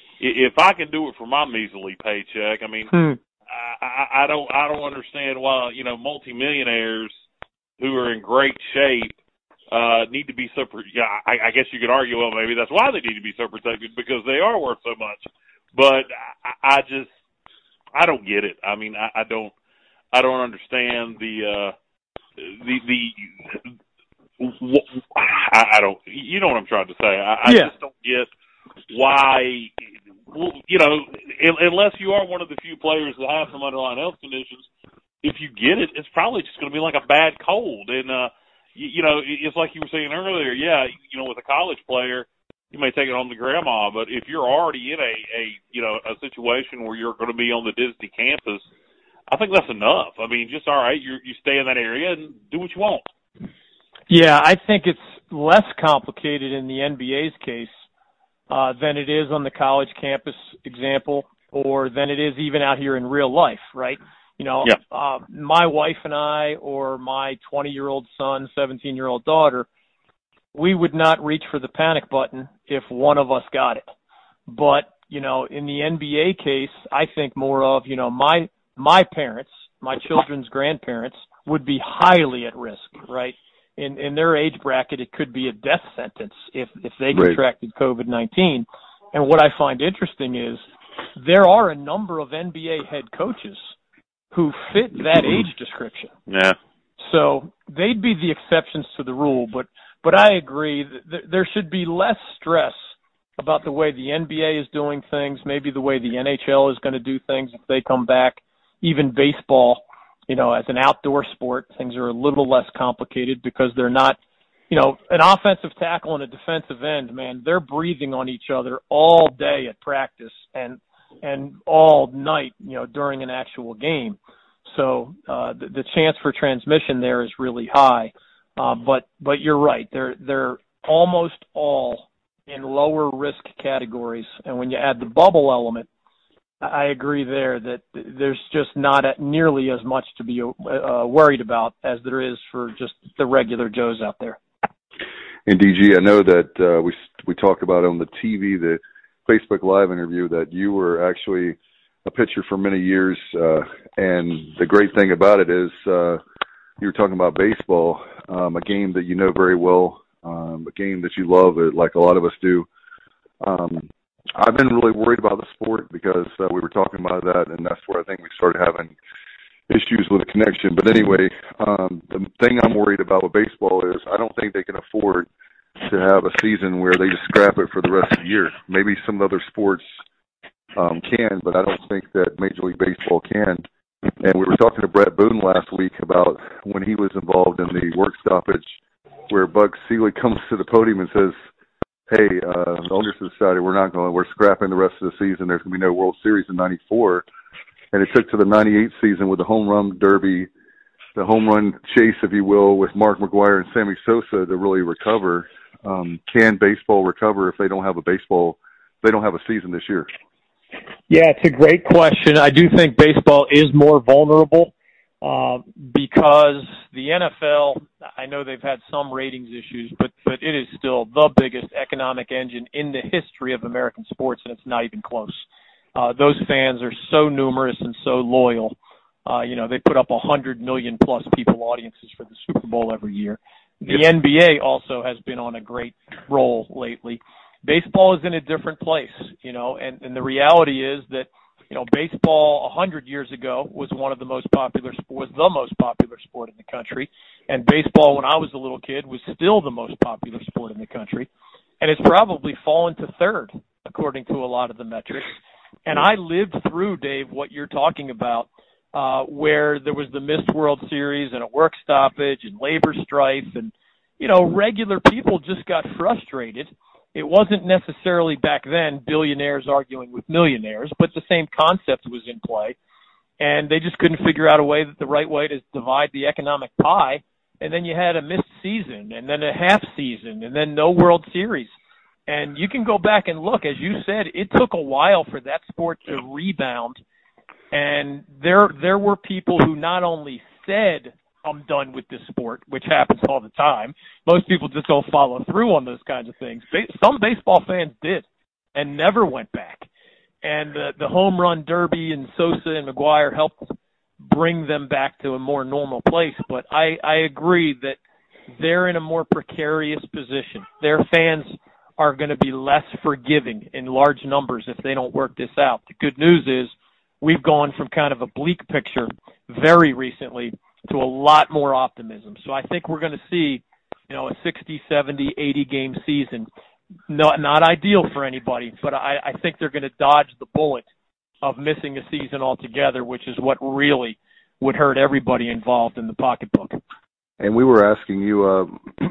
If I can do it for my measly paycheck, I mean, hmm. I, I don't, I don't understand why, you know, multimillionaires who are in great shape uh, need to be so. Yeah, I, I guess you could argue, well, maybe that's why they need to be so protected because they are worth so much. But I, I just, I don't get it. I mean, I, I don't, I don't understand the, uh, the, the. I, I don't. You know what I'm trying to say. I, I yeah. just don't get why. Well, you know, unless you are one of the few players that have some underlying health conditions, if you get it, it's probably just going to be like a bad cold. And, uh, you, you know, it's like you were saying earlier, yeah, you know, with a college player, you may take it home to grandma, but if you're already in a, a you know, a situation where you're going to be on the Disney campus, I think that's enough. I mean, just all right, you you stay in that area and do what you want. Yeah, I think it's less complicated in the N B A's case. Uh, than it is on the college campus example, or than it is even out here in real life, right? You know, yeah. uh, my wife and I, or my twenty-year-old son, seventeen-year-old daughter, we would not reach for the panic button if one of us got it. But, you know, in the N B A case, I think more of, you know, my my parents, my children's grandparents would be highly at risk, right? In, in their age bracket, it could be a death sentence if, if they contracted right. COVID nineteen. And what I find interesting is there are a number of N B A head coaches who fit that age description. Yeah. So they'd be the exceptions to the rule. But, but I agree that there should be less stress about the way the N B A is doing things, maybe the way the N H L is going to do things if they come back, even baseball. You know, as an outdoor sport, things are a little less complicated because they're not, you know, an offensive tackle and a defensive end, man, they're breathing on each other all day at practice. And and all night, you know, during an actual game. So uh, the, the chance for transmission there is really high. Uh, but but you're right. They're they're almost all in lower risk categories, and when you add the bubble element, I agree there that there's just not nearly as much to be uh, worried about as there is for just the regular Joes out there. And D G, I know that uh, we we talked about on the T V, the Facebook Live interview, that you were actually a pitcher for many years, uh, and the great thing about it is uh, you were talking about baseball, um, a game that you know very well, um, a game that you love, like a lot of us do. Um, I've been really worried about the sport because uh, we were talking about that, and that's where I think we started having issues with the connection. But anyway, um, the thing I'm worried about with baseball is I don't think they can afford to have a season where they just scrap it for the rest of the year. Maybe some other sports um, can, but I don't think that Major League Baseball can. And we were talking to Brett Boone last week about when he was involved in the work stoppage where Buck Seeley comes to the podium and says, hey, uh, the owners have decided we're not going, we're scrapping the rest of the season. There's going to be no World Series in ninety-four. And it took to the ninety-eight season with the home run derby, the home run chase, if you will, with Mark McGwire and Sammy Sosa to really recover. Um, can baseball recover if they don't have a baseball, they don't have a season this year? Yeah, it's a great question. I do think baseball is more vulnerable uh, because the N F L, I know they've had some ratings issues, but, but it is still the biggest economic engine in the history of American sports, and it's not even close. Uh, those fans are so numerous and so loyal. Uh, you know, they put up one hundred million plus people audiences for the Super Bowl every year. The Yeah. N B A also has been on a great roll lately. Baseball is in a different place, you know, and, and the reality is that, you know, baseball one hundred years ago was one of the most popular, was the most popular sport in the country. And baseball, when I was a little kid, was still the most popular sport in the country. And it's probably fallen to third, according to a lot of the metrics. And I lived through, Dave, what you're talking about, uh, where there was the missed World Series and a work stoppage and labor strife. And, you know, regular people just got frustrated. It wasn't necessarily back then billionaires arguing with millionaires, but the same concept was in play. And they just couldn't figure out a way, that the right way to divide the economic pie. And then you had a missed season and then a half season and then no World Series. And you can go back and look, as you said, it took a while for that sport to rebound. And there there were people who not only said, I'm done with this sport, which happens all the time. Most people just don't follow through on those kinds of things. Some baseball fans did and never went back. And the, the home run derby and Sosa and McGwire helped bring them back to a more normal place. But I, I agree that they're in a more precarious position. Their fans are going to be less forgiving in large numbers if they don't work this out. The good news is we've gone from kind of a bleak picture very recently to a lot more optimism. So I think we're going to see, you know, a sixty, seventy, eighty game season. Not, not ideal for anybody, but I, I think they're going to dodge the bullet of missing a season altogether, which is what really would hurt everybody involved in the pocketbook. And we were asking you, uh,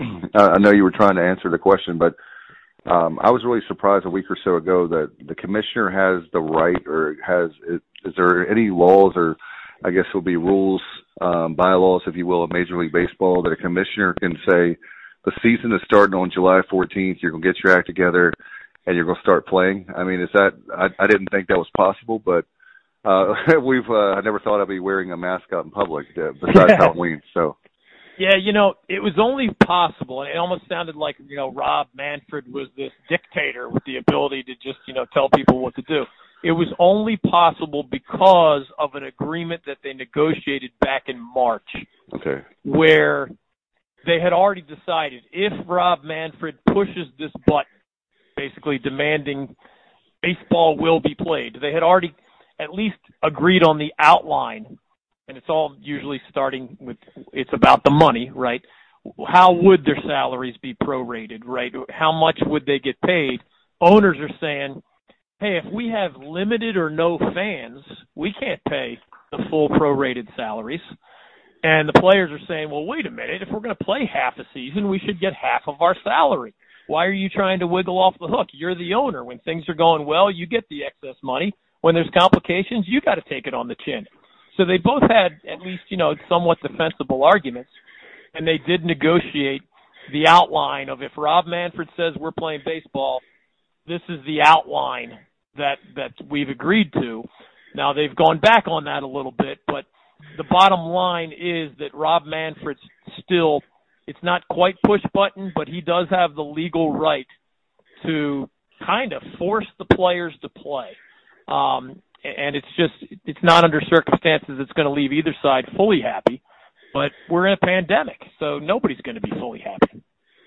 I know you were trying to answer the question, but Um, I was really surprised a week or so ago that the commissioner has the right, or has, is, is there any laws, or I guess will be rules, um, bylaws, if you will, of Major League Baseball, that a commissioner can say the season is starting on July fourteenth, you're going to get your act together and you're going to start playing? I mean, is that, I, I didn't think that was possible, but uh, we've, uh, I never thought I'd be wearing a mask out in public uh, besides Halloween, so. Yeah, you know, it was only possible, and it almost sounded like, you know, Rob Manfred was this dictator with the ability to just, you know, tell people what to do. It was only possible because of an agreement that they negotiated back in March. Okay. Where they had already decided if Rob Manfred pushes this button, basically demanding baseball will be played, they had already at least agreed on the outline. And it's all usually starting with, it's about the money, right? How would their salaries be prorated, right? How much would they get paid? Owners are saying, hey, if we have limited or no fans, we can't pay the full prorated salaries. And the players are saying, well, wait a minute, if we're going to play half a season, we should get half of our salary. Why are you trying to wiggle off the hook? You're the owner. When things are going well, you get the excess money. when there's complications, you got to take it on the chin. So they both had at least, you know, somewhat defensible arguments, and they did negotiate the outline of if Rob Manfred says we're playing baseball, this is the outline that, that we've agreed to. Now, they've gone back on that a little bit, but the bottom line is that Rob Manfred's still, it's not quite push button, but he does have the legal right to kind of force the players to play. Um, and it's just, it's not under circumstances that's going to leave either side fully happy. But we're in a pandemic, so nobody's going to be fully happy.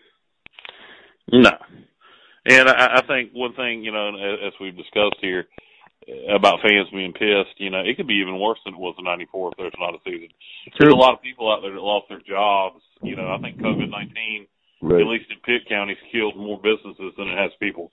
No. And I, I think one thing, you know, as we've discussed here about fans being pissed, you know, it could be even worse than it was in ninety-four if there's not a season. True. There's a lot of people out there that lost their jobs. You know, I think COVID nineteen, right, at least in Pitt County, has killed more businesses than it has people.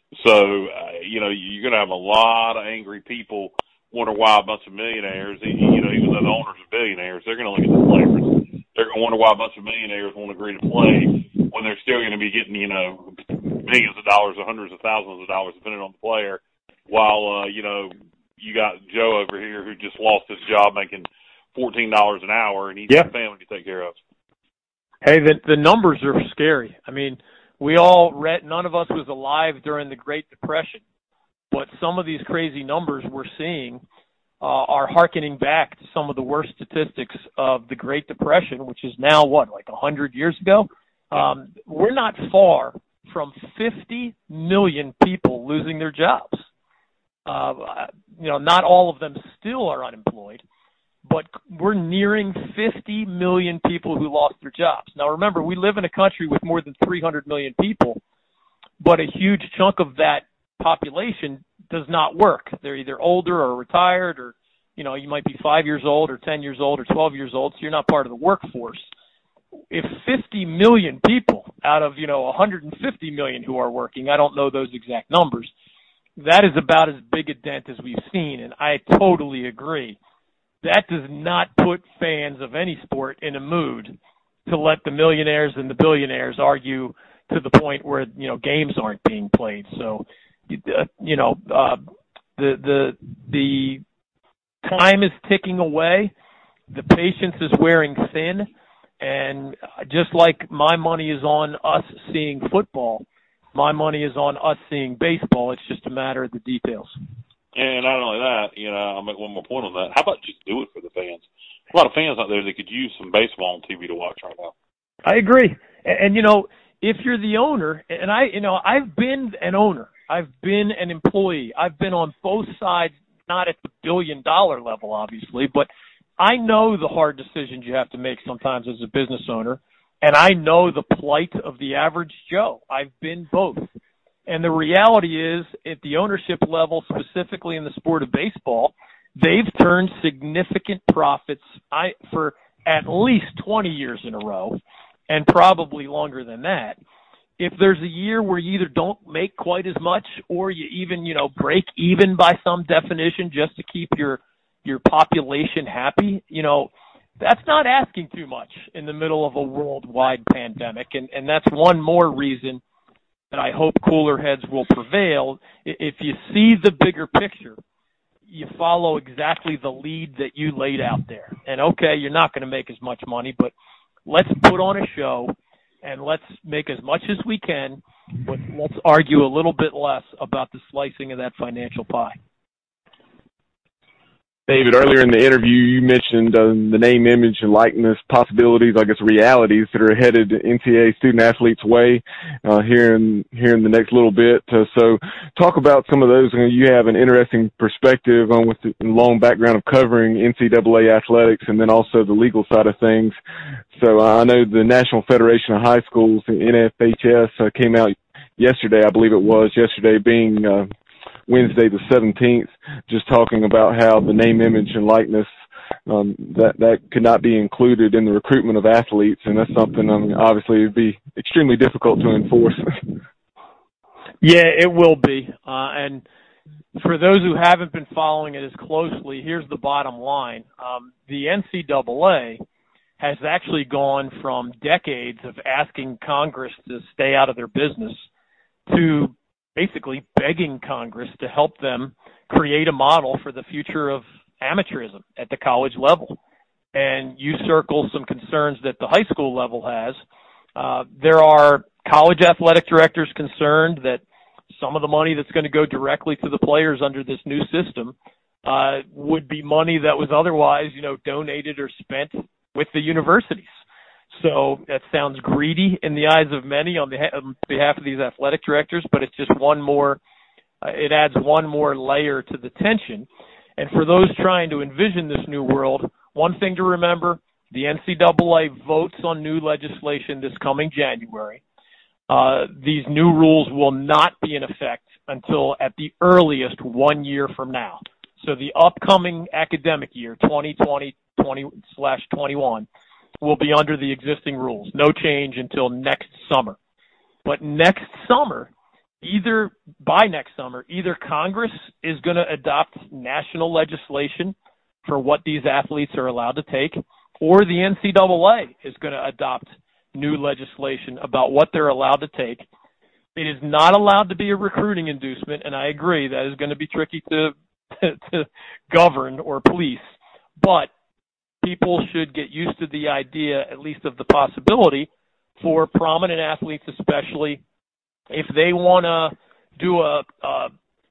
So, uh, you know, you're going to have a lot of angry people wonder why a bunch of millionaires, you know, even though the owners are billionaires, they're going to look at the players. They're going to wonder why a bunch of millionaires won't agree to play when they're still going to be getting, you know, millions of dollars or hundreds of thousands of dollars, depending on the player, while, uh, you know, you got Joe over here who just lost his job making fourteen dollars an hour, and he's got a family to take care of. Hey, the, the numbers are scary. I mean, we all read, none of us was alive during the Great Depression. But some of these crazy numbers we're seeing uh, are hearkening back to some of the worst statistics of the Great Depression, which is now, what, like one hundred years ago? Um, we're not far from fifty million people losing their jobs. Uh, you know, not all of them still are unemployed, but we're nearing fifty million people who lost their jobs. Now, remember, we live in a country with more than three hundred million people, but a huge chunk of that population does not work. They're either older or retired, or, you know, you might be five years old or ten years old or twelve years old, so you're not part of the workforce. If fifty million people out of, you know, one hundred fifty million who are working, I don't know those exact numbers, that is about as big a dent as we've seen, and I totally agree. That does not put fans of any sport in a mood to let the millionaires and the billionaires argue to the point where, you know, games aren't being played. So, Uh, you know, uh, the the the time is ticking away. The patience is wearing thin, and just like my money is on us seeing football, my money is on us seeing baseball. It's just a matter of the details. And not only that, you know, I'll make one more point on that. How about just do it for the fans? A lot of fans out there that could use some baseball on T V to watch right now. I agree, and, and you know, if you're the owner, and I, you know, I've been an owner. I've been an employee. I've been on both sides, not at the billion dollar level, obviously, but I know the hard decisions you have to make sometimes as a business owner, and I know the plight of the average Joe. I've been both. And the reality is, at the ownership level, specifically in the sport of baseball, they've turned significant profits I, for at least twenty years in a row, and probably longer than that. If there's a year where you either don't make quite as much, or you even, you know, break even by some definition just to keep your your population happy, you know, that's not asking too much in the middle of a worldwide pandemic. And, and that's one more reason that I hope cooler heads will prevail. If you see the bigger picture, you follow exactly the lead that you laid out there. And, okay, you're not going to make as much money, but let's put on a show. And let's make as much as we can, but let's argue a little bit less about the slicing of that financial pie. David, earlier in the interview, you mentioned uh, the name, image, and likeness possibilities, I guess realities that are headed N C A A student-athletes' way uh, here, in, here in the next little bit. Uh, so talk about some of those. You have an interesting perspective on with the long background of covering N C double A athletics and then also the legal side of things. So uh, I know the National Federation of High Schools, the N F H S, uh, came out yesterday, I believe it was, yesterday being uh, Wednesday the seventeenth, just talking about how the name, image, and likeness, um, that, that could not be included in the recruitment of athletes, and that's something, I mean, obviously it would be extremely difficult to enforce. Yeah, it will be. Uh, and for those who haven't been following it as closely, here's the bottom line. Um, the N C double A has actually gone from decades of asking Congress to stay out of their business to basically begging Congress to help them create a model for the future of amateurism at the college level. And you circle some concerns that the high school level has. Uh, there are college athletic directors concerned that some of the money that's going to go directly to the players under this new system uh, would be money that was otherwise, you know, donated or spent with the universities. So that sounds greedy in the eyes of many on behalf of these athletic directors, but it's just one more, uh, it adds one more layer to the tension. And for those trying to envision this new world, one thing to remember, the N C double A votes on new legislation this coming January. Uh, these new rules will not be in effect until at the earliest one year from now. So the upcoming academic year, twenty twenty slash twenty-one, will be under the existing rules. No change until next summer. But next summer, either by next summer, either Congress is going to adopt national legislation for what these athletes are allowed to take, or the N C double A is going to adopt new legislation about what they're allowed to take. It is not allowed to be a recruiting inducement, and I agree that is going to be tricky to, to govern or police, but people should get used to the idea, at least of the possibility, for prominent athletes especially, if they want to do a, a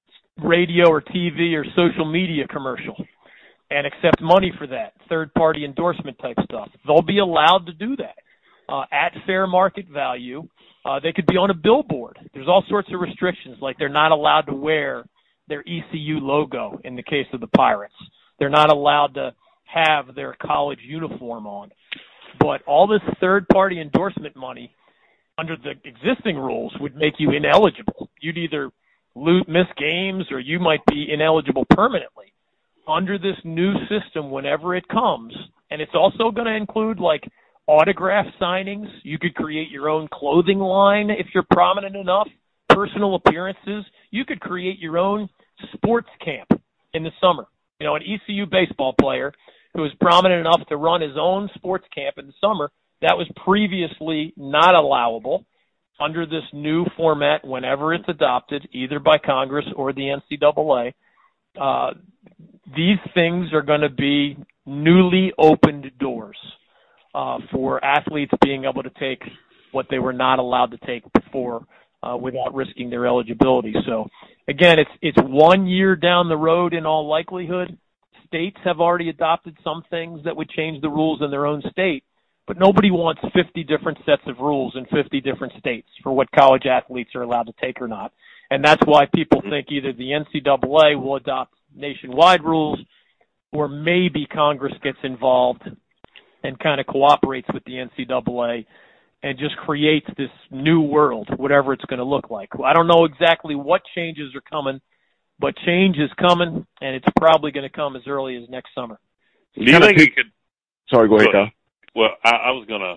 radio or T V or social media commercial and accept money for that, third-party endorsement type stuff, they'll be allowed to do that uh, at fair market value. Uh, they could be on a billboard. There's all sorts of restrictions, like they're not allowed to wear their E C U logo in the case of the Pirates. They're not allowed to have their college uniform on. But all this third-party endorsement money under the existing rules would make you ineligible. You'd either lose, miss games or you might be ineligible permanently. Under this new system, whenever it comes, and it's also going to include like autograph signings. You could create your own clothing line if you're prominent enough, personal appearances. You could create your own sports camp in the summer. You know, an E C U baseball player who was prominent enough to run his own sports camp in the summer, that was previously not allowable under this new format whenever it's adopted, either by Congress or the N C double A. Uh, these things are going to be newly opened doors uh, for athletes being able to take what they were not allowed to take before uh, without risking their eligibility. So, again, it's it's one year down the road in all likelihood. States have already adopted some things that would change the rules in their own state, but nobody wants fifty different sets of rules in fifty different states for what college athletes are allowed to take or not. And that's why people think either the N C double A will adopt nationwide rules or maybe Congress gets involved and kind of cooperates with the N C double A and just creates this new world, whatever it's going to look like. I don't know exactly what changes are coming, but change is coming, and it's probably going to come as early as next summer. Do you think it could? Sorry, go ahead, Kyle. Well, I, I was going to,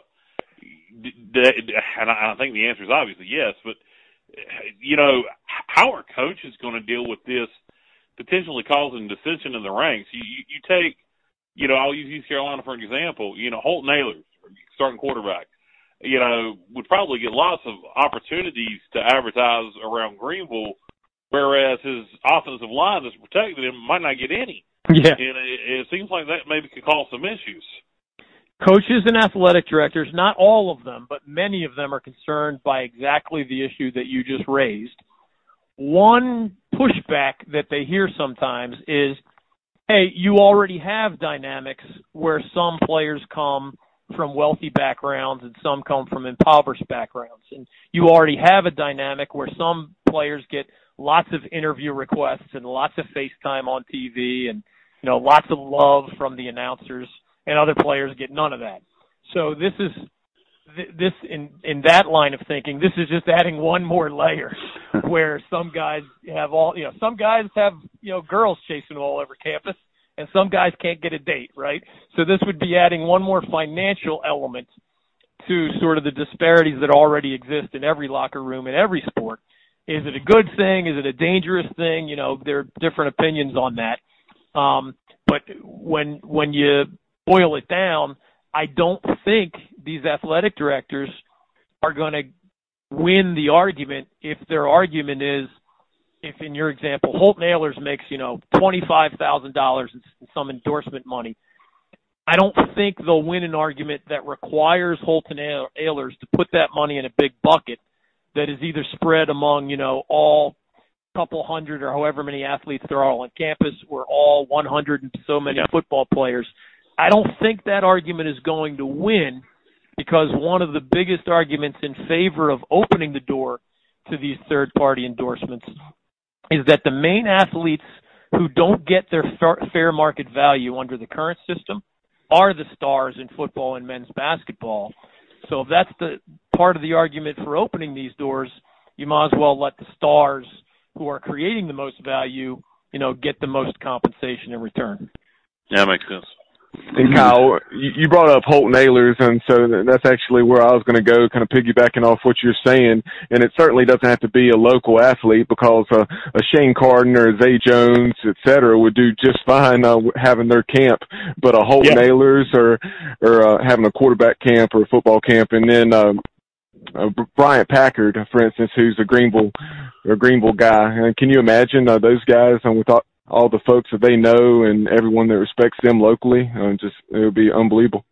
and I think the answer is obviously yes, but, you know, how are coaches going to deal with this potentially causing dissension in the ranks? You, you, you take, you know, I'll use East Carolina for an example. You know, Holton Ahlers, starting quarterback, you know, would probably get lots of opportunities to advertise around Greenville, whereas his offensive line that's protected him might not get any. Yeah. And it, it seems like that maybe could cause some issues. Coaches and athletic directors, not all of them, but many of them are concerned by exactly the issue that you just raised. One pushback that they hear sometimes is, hey, you already have dynamics where some players come from wealthy backgrounds and some come from impoverished backgrounds. And you already have a dynamic where some players get lots of interview requests and lots of FaceTime on T V and, you know, lots of love from the announcers, and other players get none of that. So this is this in in that line of thinking, this is just adding one more layer where some guys have all, you know, some guys have, you know, girls chasing them all over campus, and some guys can't get a date, right? So this would be adding one more financial element to sort of the disparities that already exist in every locker room in every sport. Is it a good thing? Is it a dangerous thing? You know, there are different opinions on that. Um, but when when you boil it down, I don't think these athletic directors are going to win the argument if their argument is, if in your example, Holton Ahlers makes, you know, twenty-five thousand dollars in some endorsement money. I don't think they'll win an argument that requires Holton Ahlers to put that money in a big bucket that is either spread among, you know, all couple hundred or however many athletes there are on campus or all one hundred and so many football players. I don't think that argument is going to win, because one of the biggest arguments in favor of opening the door to these third-party endorsements is that the main athletes who don't get their fair market value under the current system are the stars in football and men's basketball. So if that's the part of the argument for opening these doors, you might as well let the stars who are creating the most value, you know, get the most compensation in return. Yeah, makes sense. And Kyle, you brought up Holton Ahlers, and so that's actually where I was going to go, kind of piggybacking off what you're saying. And it certainly doesn't have to be a local athlete, because uh, a Shane Carden or a Zay Jones, et cetera, would do just fine uh, having their camp. But a Holton yeah. Ahlers or or uh, having a quarterback camp or a football camp, and then um, uh, Bryant Packard, for instance, who's a Greenville a Greenville guy. And can you imagine uh, those guys and with all, all the folks that they know and everyone that respects them locally? Uh, just it would be unbelievable.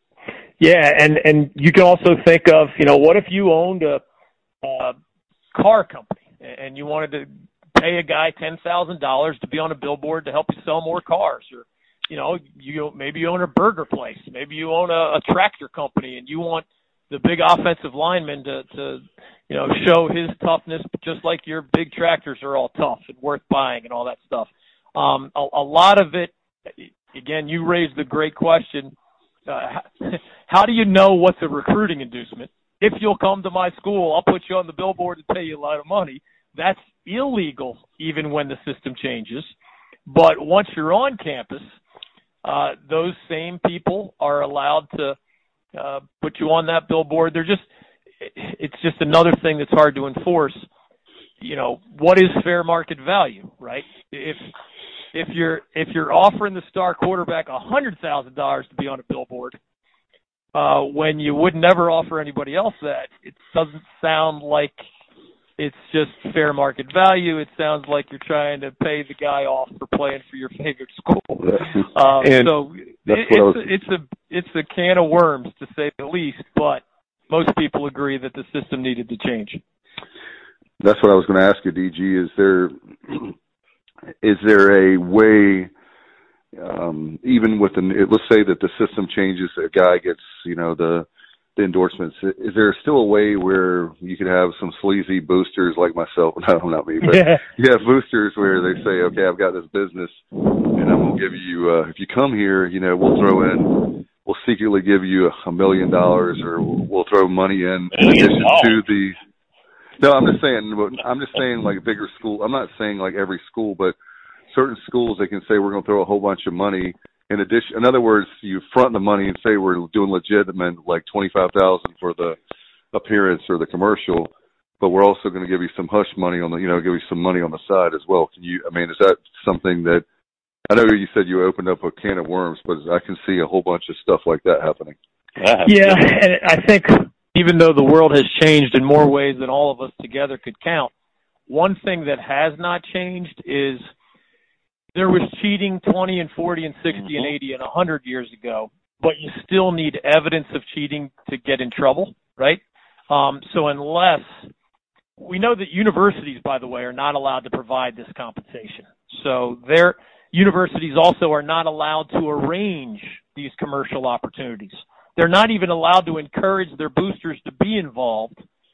Yeah, and and you can also think of, you know, what if you owned a, a car company and you wanted to pay a guy ten thousand dollars to be on a billboard to help you sell more cars? Or, you know, you maybe you own a burger place, maybe you own a, a tractor company, and you want the big offensive lineman to, to, you know, show his toughness, just like your big tractors are all tough and worth buying and all that stuff. Um, a, a lot of it, again, you raised the great question. Uh, how do you know what's a recruiting inducement? If you'll come to my school, I'll put you on the billboard and pay you a lot of money. That's illegal even when the system changes. But once you're on campus, uh, those same people are allowed to uh, put you on that billboard. They're just, it's just another thing that's hard to enforce. You know, what is fair market value, right? If if you're if you're offering the star quarterback a hundred thousand dollars to be on a billboard, uh, when you would never offer anybody else that, it doesn't sound like it's just fair market value. It sounds like you're trying to pay the guy off for playing for your favorite school. Um, and so it, it's was... a, it's a it's a can of worms, to say the least. But most people agree that the system needed to change. That's what I was going to ask you, D G. Is there is there a way, um, even with the, let's say that the system changes, a guy gets, you know, the the endorsements. Is there still a way where you could have some sleazy boosters like myself? No, not me, but yeah. you have boosters where they say, okay, I've got this business, and I'm going to give you, uh, if you come here, you know, we'll throw in, we'll secretly give you a million dollars, or we'll, we'll throw money in in addition to the. No, I'm just saying. I'm just saying, like bigger school. I'm not saying like every school, but certain schools they can say we're going to throw a whole bunch of money in addition. In other words, you front the money and say we're doing legitimate, like twenty-five thousand for the appearance or the commercial, but we're also going to give you some hush money on the, you know, give you some money on the side as well. Can you? I mean, is that something that? I know you said you opened up a can of worms, but I can see a whole bunch of stuff like that happening. Yeah, and I think. Even though the world has changed in more ways than all of us together could count, one thing that has not changed is there was cheating twenty and forty and sixty and eighty and one hundred years ago, but you still need evidence of cheating to get in trouble, right? Um, so unless we know that universities, by the way, are not allowed to provide this compensation. So their universities also are not allowed to arrange these commercial opportunities. They're not even allowed to encourage their boosters to be involved.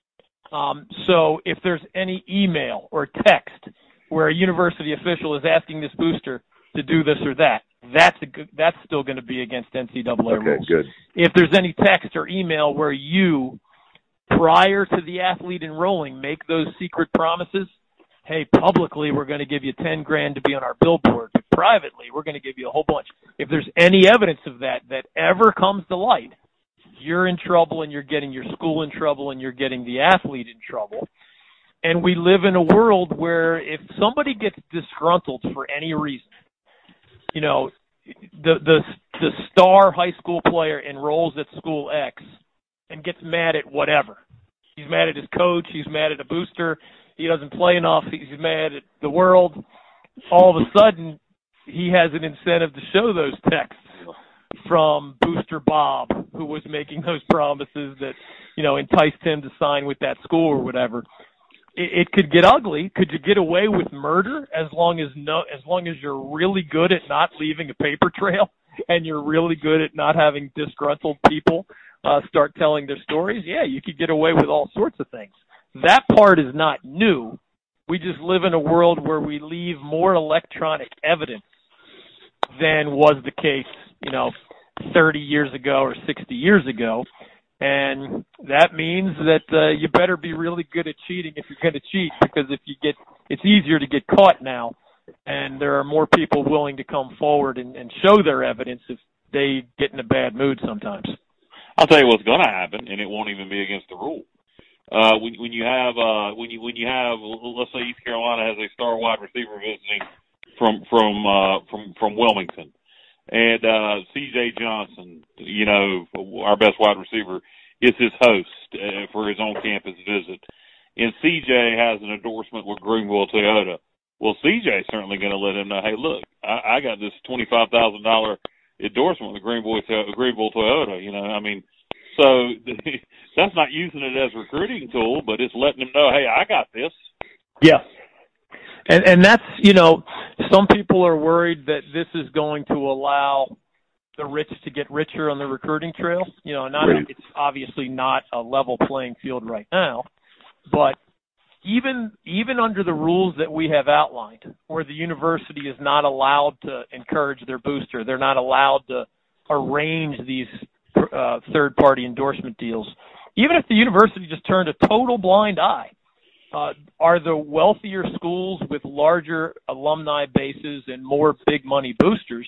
Um, so if there's any email or text where a university official is asking this booster to do this or that, that's a good, that's still going to be against N C double A okay, rules. Good. If there's any text or email where you, prior to the athlete enrolling, make those secret promises, hey, publicly we're going to give you ten grand to be on our billboard, but privately we're going to give you a whole bunch. If there's any evidence of that that ever comes to light, you're in trouble, and you're getting your school in trouble, and you're getting the athlete in trouble. And we live in a world where if somebody gets disgruntled for any reason, you know, the the the star high school player enrolls at school X and gets mad at whatever. He's mad at his coach. He's mad at a booster. He doesn't play enough. He's mad at the world. All of a sudden, he has an incentive to show those texts from Booster Bob, who was making those promises that, you know, enticed him to sign with that school or whatever. It, it could get ugly. Could you get away with murder as long as no, as long as you're really good at not leaving a paper trail and you're really good at not having disgruntled people uh, start telling their stories? Yeah, you could get away with all sorts of things. That part is not new. We just live in a world where we leave more electronic evidence than was the case, you know, thirty years ago or sixty years ago. And that means that uh, you better be really good at cheating if you're going to cheat, because if you get, it's easier to get caught now, and there are more people willing to come forward and, and show their evidence if they get in a bad mood sometimes. I'll tell you what's going to happen, and it won't even be against the rule. Uh, when, when you have, uh, when you, when you have, let's say East Carolina has a star wide receiver visiting from, from, uh, from, from Wilmington, and, uh, C J Johnson, you know, our best wide receiver, is his host uh, for his own campus visit. And C J has an endorsement with Greenville Toyota. Well, C J's certainly going to let him know, hey, look, I, I got this twenty-five thousand dollars endorsement with Greenville, Greenville Toyota, you know, I mean, so that's not using it as a recruiting tool, but it's letting them know, hey, I got this. Yeah. And and that's, you know, some people are worried that this is going to allow the rich to get richer on the recruiting trail. You know, not right. It's obviously not a level playing field right now, but even even under the rules that we have outlined, where the university is not allowed to encourage their booster, they're not allowed to arrange these uh, third-party endorsement deals. Even if the university just turned a total blind eye, Uh, are the wealthier schools with larger alumni bases and more big money boosters,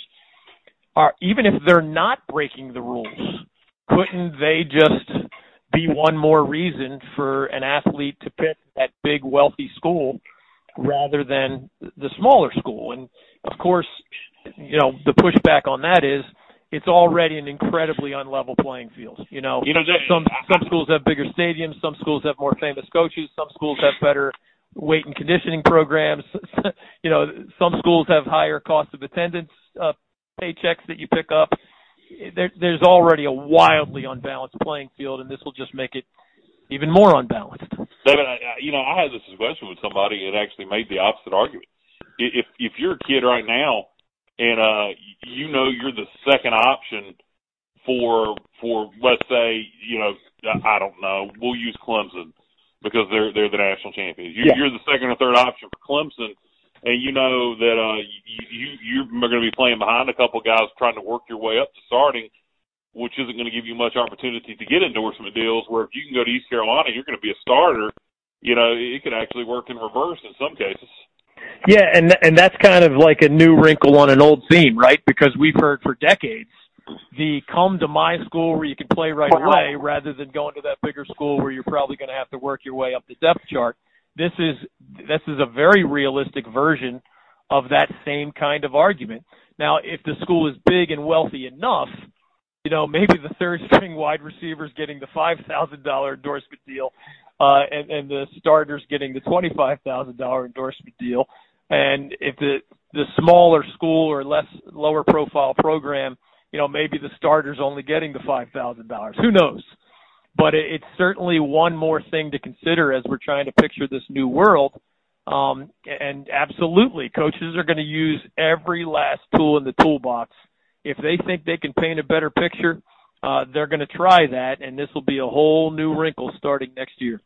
are even if they're not breaking the rules, couldn't they just be one more reason for an athlete to pick that big wealthy school rather than the smaller school? And of course, you know, the pushback on that is it's already an incredibly unlevel playing field. You know, you know some some schools have bigger stadiums, some schools have more famous coaches, some schools have better weight and conditioning programs. You know, some schools have higher cost of attendance uh, paychecks that you pick up. There, there's already a wildly unbalanced playing field, and this will just make it even more unbalanced. David, I, you know, I had this discussion with somebody that actually made the opposite argument. If if you're a kid right now, and uh, you know you're the second option for for let's say, you know, I don't know, we'll use Clemson because they're they're the national champions. You, yeah. You're the second or third option for Clemson, and you know that uh, you, you you're going to be playing behind a couple guys trying to work your way up to starting, which isn't going to give you much opportunity to get endorsement deals. Where if you can go to East Carolina, you're going to be a starter. You know, it could actually work in reverse in some cases. Yeah, and and that's kind of like a new wrinkle on an old theme, right? Because we've heard for decades the come to my school where you can play right away rather than going to that bigger school where you're probably going to have to work your way up the depth chart. This is this is a very realistic version of that same kind of argument. Now, if the school is big and wealthy enough, you know, maybe the third string wide receiver's getting the five thousand dollars endorsement deal, uh, and, and the starter's getting the twenty-five thousand dollars endorsement deal. And if the the smaller school or less lower profile program, you know, maybe the starter's only getting the five thousand dollars. Who knows? But it, it's certainly one more thing to consider as we're trying to picture this new world. Um, and absolutely, coaches are going to use every last tool in the toolbox. If they think they can paint a better picture, uh, they're going to try that, and this will be a whole new wrinkle starting next year.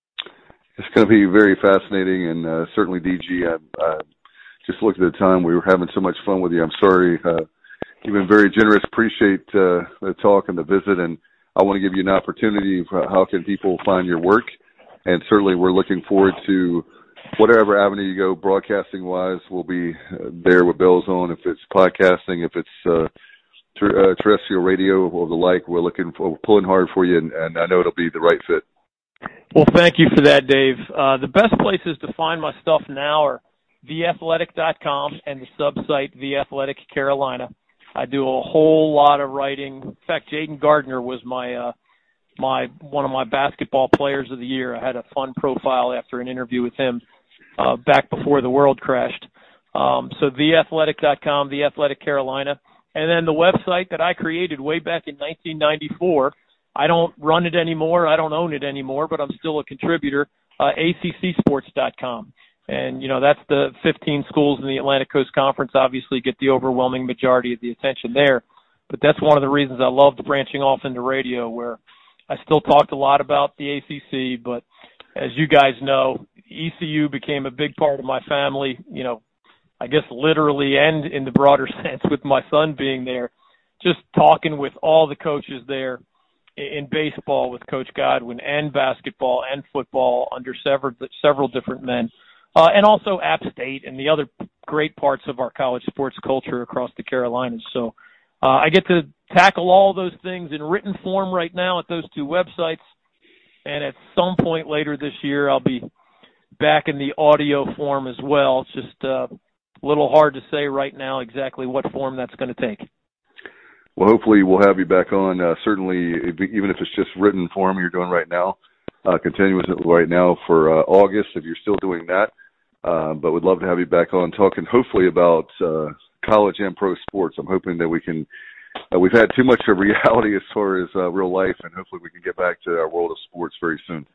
It's going to be very fascinating, and uh, certainly, D G, I, I just looked at the time. We were having so much fun with you. I'm sorry. Uh, you've been very generous. Appreciate uh, the talk and the visit, and I want to give you an opportunity for how can people find your work. And certainly we're looking forward to whatever avenue you go broadcasting-wise. We'll be uh, there with bells on. If it's podcasting, if it's uh, ter- uh, terrestrial radio or the like, we're looking for, we're pulling hard for you, and, and I know it'll be the right fit. Well, thank you for that, Dave. Uh, the best places to find my stuff now are the athletic dot com and the sub-site The Athletic Carolina. I do a whole lot of writing. In fact, Jaden Gardner was my uh, my one of my basketball players of the year. I had a fun profile after an interview with him uh, back before the world crashed. Um, so the athletic dot com, The Athletic Carolina. And then the website that I created way back in nineteen ninety-four, I don't run it anymore. I don't own it anymore, but I'm still a contributor, uh, A C C sports dot com. And, you know, that's the fifteen schools in the Atlantic Coast Conference obviously get the overwhelming majority of the attention there. But that's one of the reasons I loved branching off into radio, where I still talked a lot about the A C C, but as you guys know, E C U became a big part of my family, you know, I guess literally and in the broader sense with my son being there, just talking with all the coaches there in baseball with Coach Godwin and basketball and football under several, several different men, uh, and also App State and the other great parts of our college sports culture across the Carolinas. So uh, I get to tackle all those things in written form right now at those two websites, and at some point later this year I'll be back in the audio form as well. It's just uh, a little hard to say right now exactly what form that's going to take. Well, hopefully we'll have you back on, uh, certainly, if, even if it's just written form you're doing right now, uh, continuing right now for uh, August, if you're still doing that. Uh, but we'd love to have you back on talking hopefully about uh, college and pro sports. I'm hoping that we can, uh, we've had too much of reality as far as uh, real life, and hopefully we can get back to our world of sports very soon.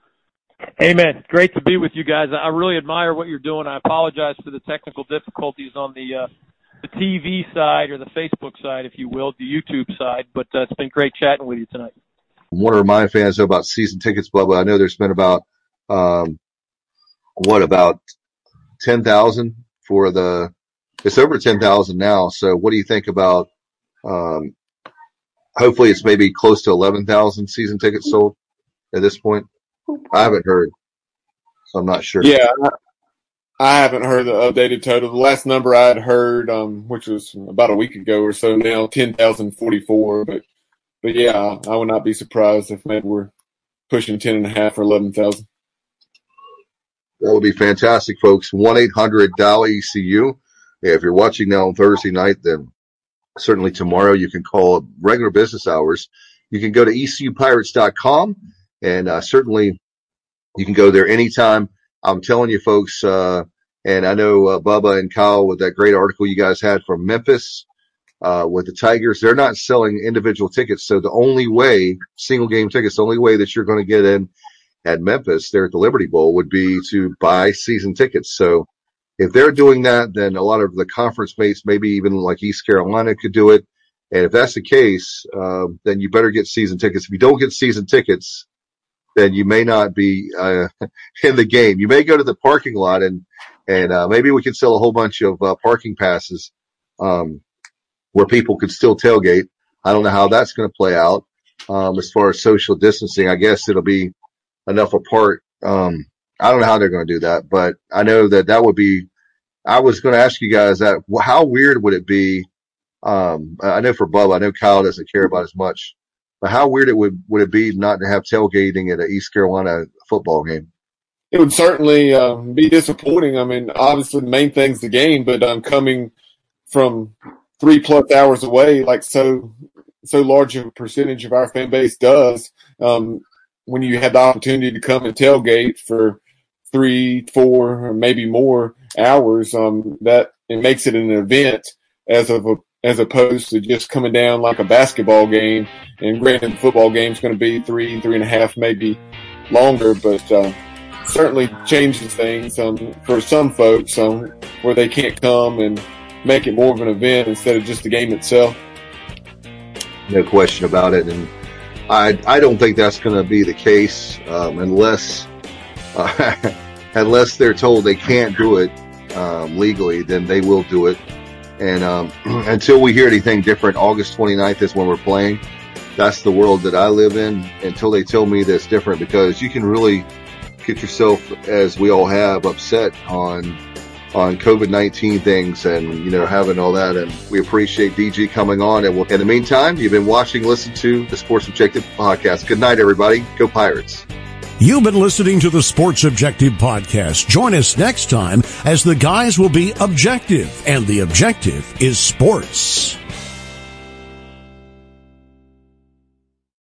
Amen. Great to be with you guys. I really admire what you're doing. I apologize for the technical difficulties on the uh, the T V side, or the Facebook side, if you will, the YouTube side, but uh, it's been great chatting with you tonight. I want to remind fans though about season tickets, Bubba. I know there's been about, um, what, about ten thousand for the, it's over ten thousand now. So what do you think about, um, hopefully it's maybe close to eleven thousand season tickets sold at this point? I haven't heard, so I'm not sure. Yeah, I haven't heard the updated total. The last number I had heard, um, which was about a week ago or so now, ten thousand forty-four. But, but yeah, I would not be surprised if maybe we're pushing ten and a half or eleven thousand. That would be fantastic, folks. one eight hundred dial E C U. Yeah, if you're watching now on Thursday night, then certainly tomorrow you can call regular business hours. You can go to E C U pirates dot com. And uh, certainly you can go there anytime. I'm telling you, folks, uh, and I know uh, Bubba and Kyle, with that great article you guys had from Memphis uh, with the Tigers, they're not selling individual tickets. So the only way, single game tickets, the only way that you're going to get in at Memphis there at the Liberty Bowl would be to buy season tickets. So if they're doing that, then a lot of the conference mates, maybe even like East Carolina, could do it. And if that's the case, uh, then you better get season tickets. If you don't get season tickets, then you may not be uh, in the game. You may go to the parking lot, and and uh, maybe we could sell a whole bunch of uh, parking passes um, where people could still tailgate. I don't know how that's going to play out um, as far as social distancing. I guess it'll be enough apart. Um, I don't know how they're going to do that, but I know that that would be – I was going to ask you guys that. How weird would it be? Um, I know for Bubba, I know Kyle doesn't care about as much. But how weird it would, would it be not to have tailgating at an East Carolina football game? It would certainly uh, be disappointing. I mean, obviously the main thing's the game, but um, coming from three plus hours away, like so so large a percentage of our fan base does, um, when you have the opportunity to come and tailgate for three, four, or maybe more hours, um, that it makes it an event as of a as opposed to just coming down like a basketball game. And granted, the football game's going to be three, three and a half, maybe longer, but uh, certainly changes things um, for some folks um, where they can't come and make it more of an event instead of just the game itself. No question about it. And I I don't think that's going to be the case um, unless uh, unless they're told they can't do it um, legally, then they will do it. And um, until we hear anything different, August twenty-ninth is when we're playing. That's the world that I live in until they tell me that's different, because you can really get yourself, as we all have, upset on on COVID nineteen things and, you know, having all that. And we appreciate D G coming on. And we'll, in the meantime, you've been watching, listen to the Sports Objective podcast. Good night, everybody. Go Pirates. You've been listening to the Sports Objective podcast. Join us next time as the guys will be objective, and the objective is sports.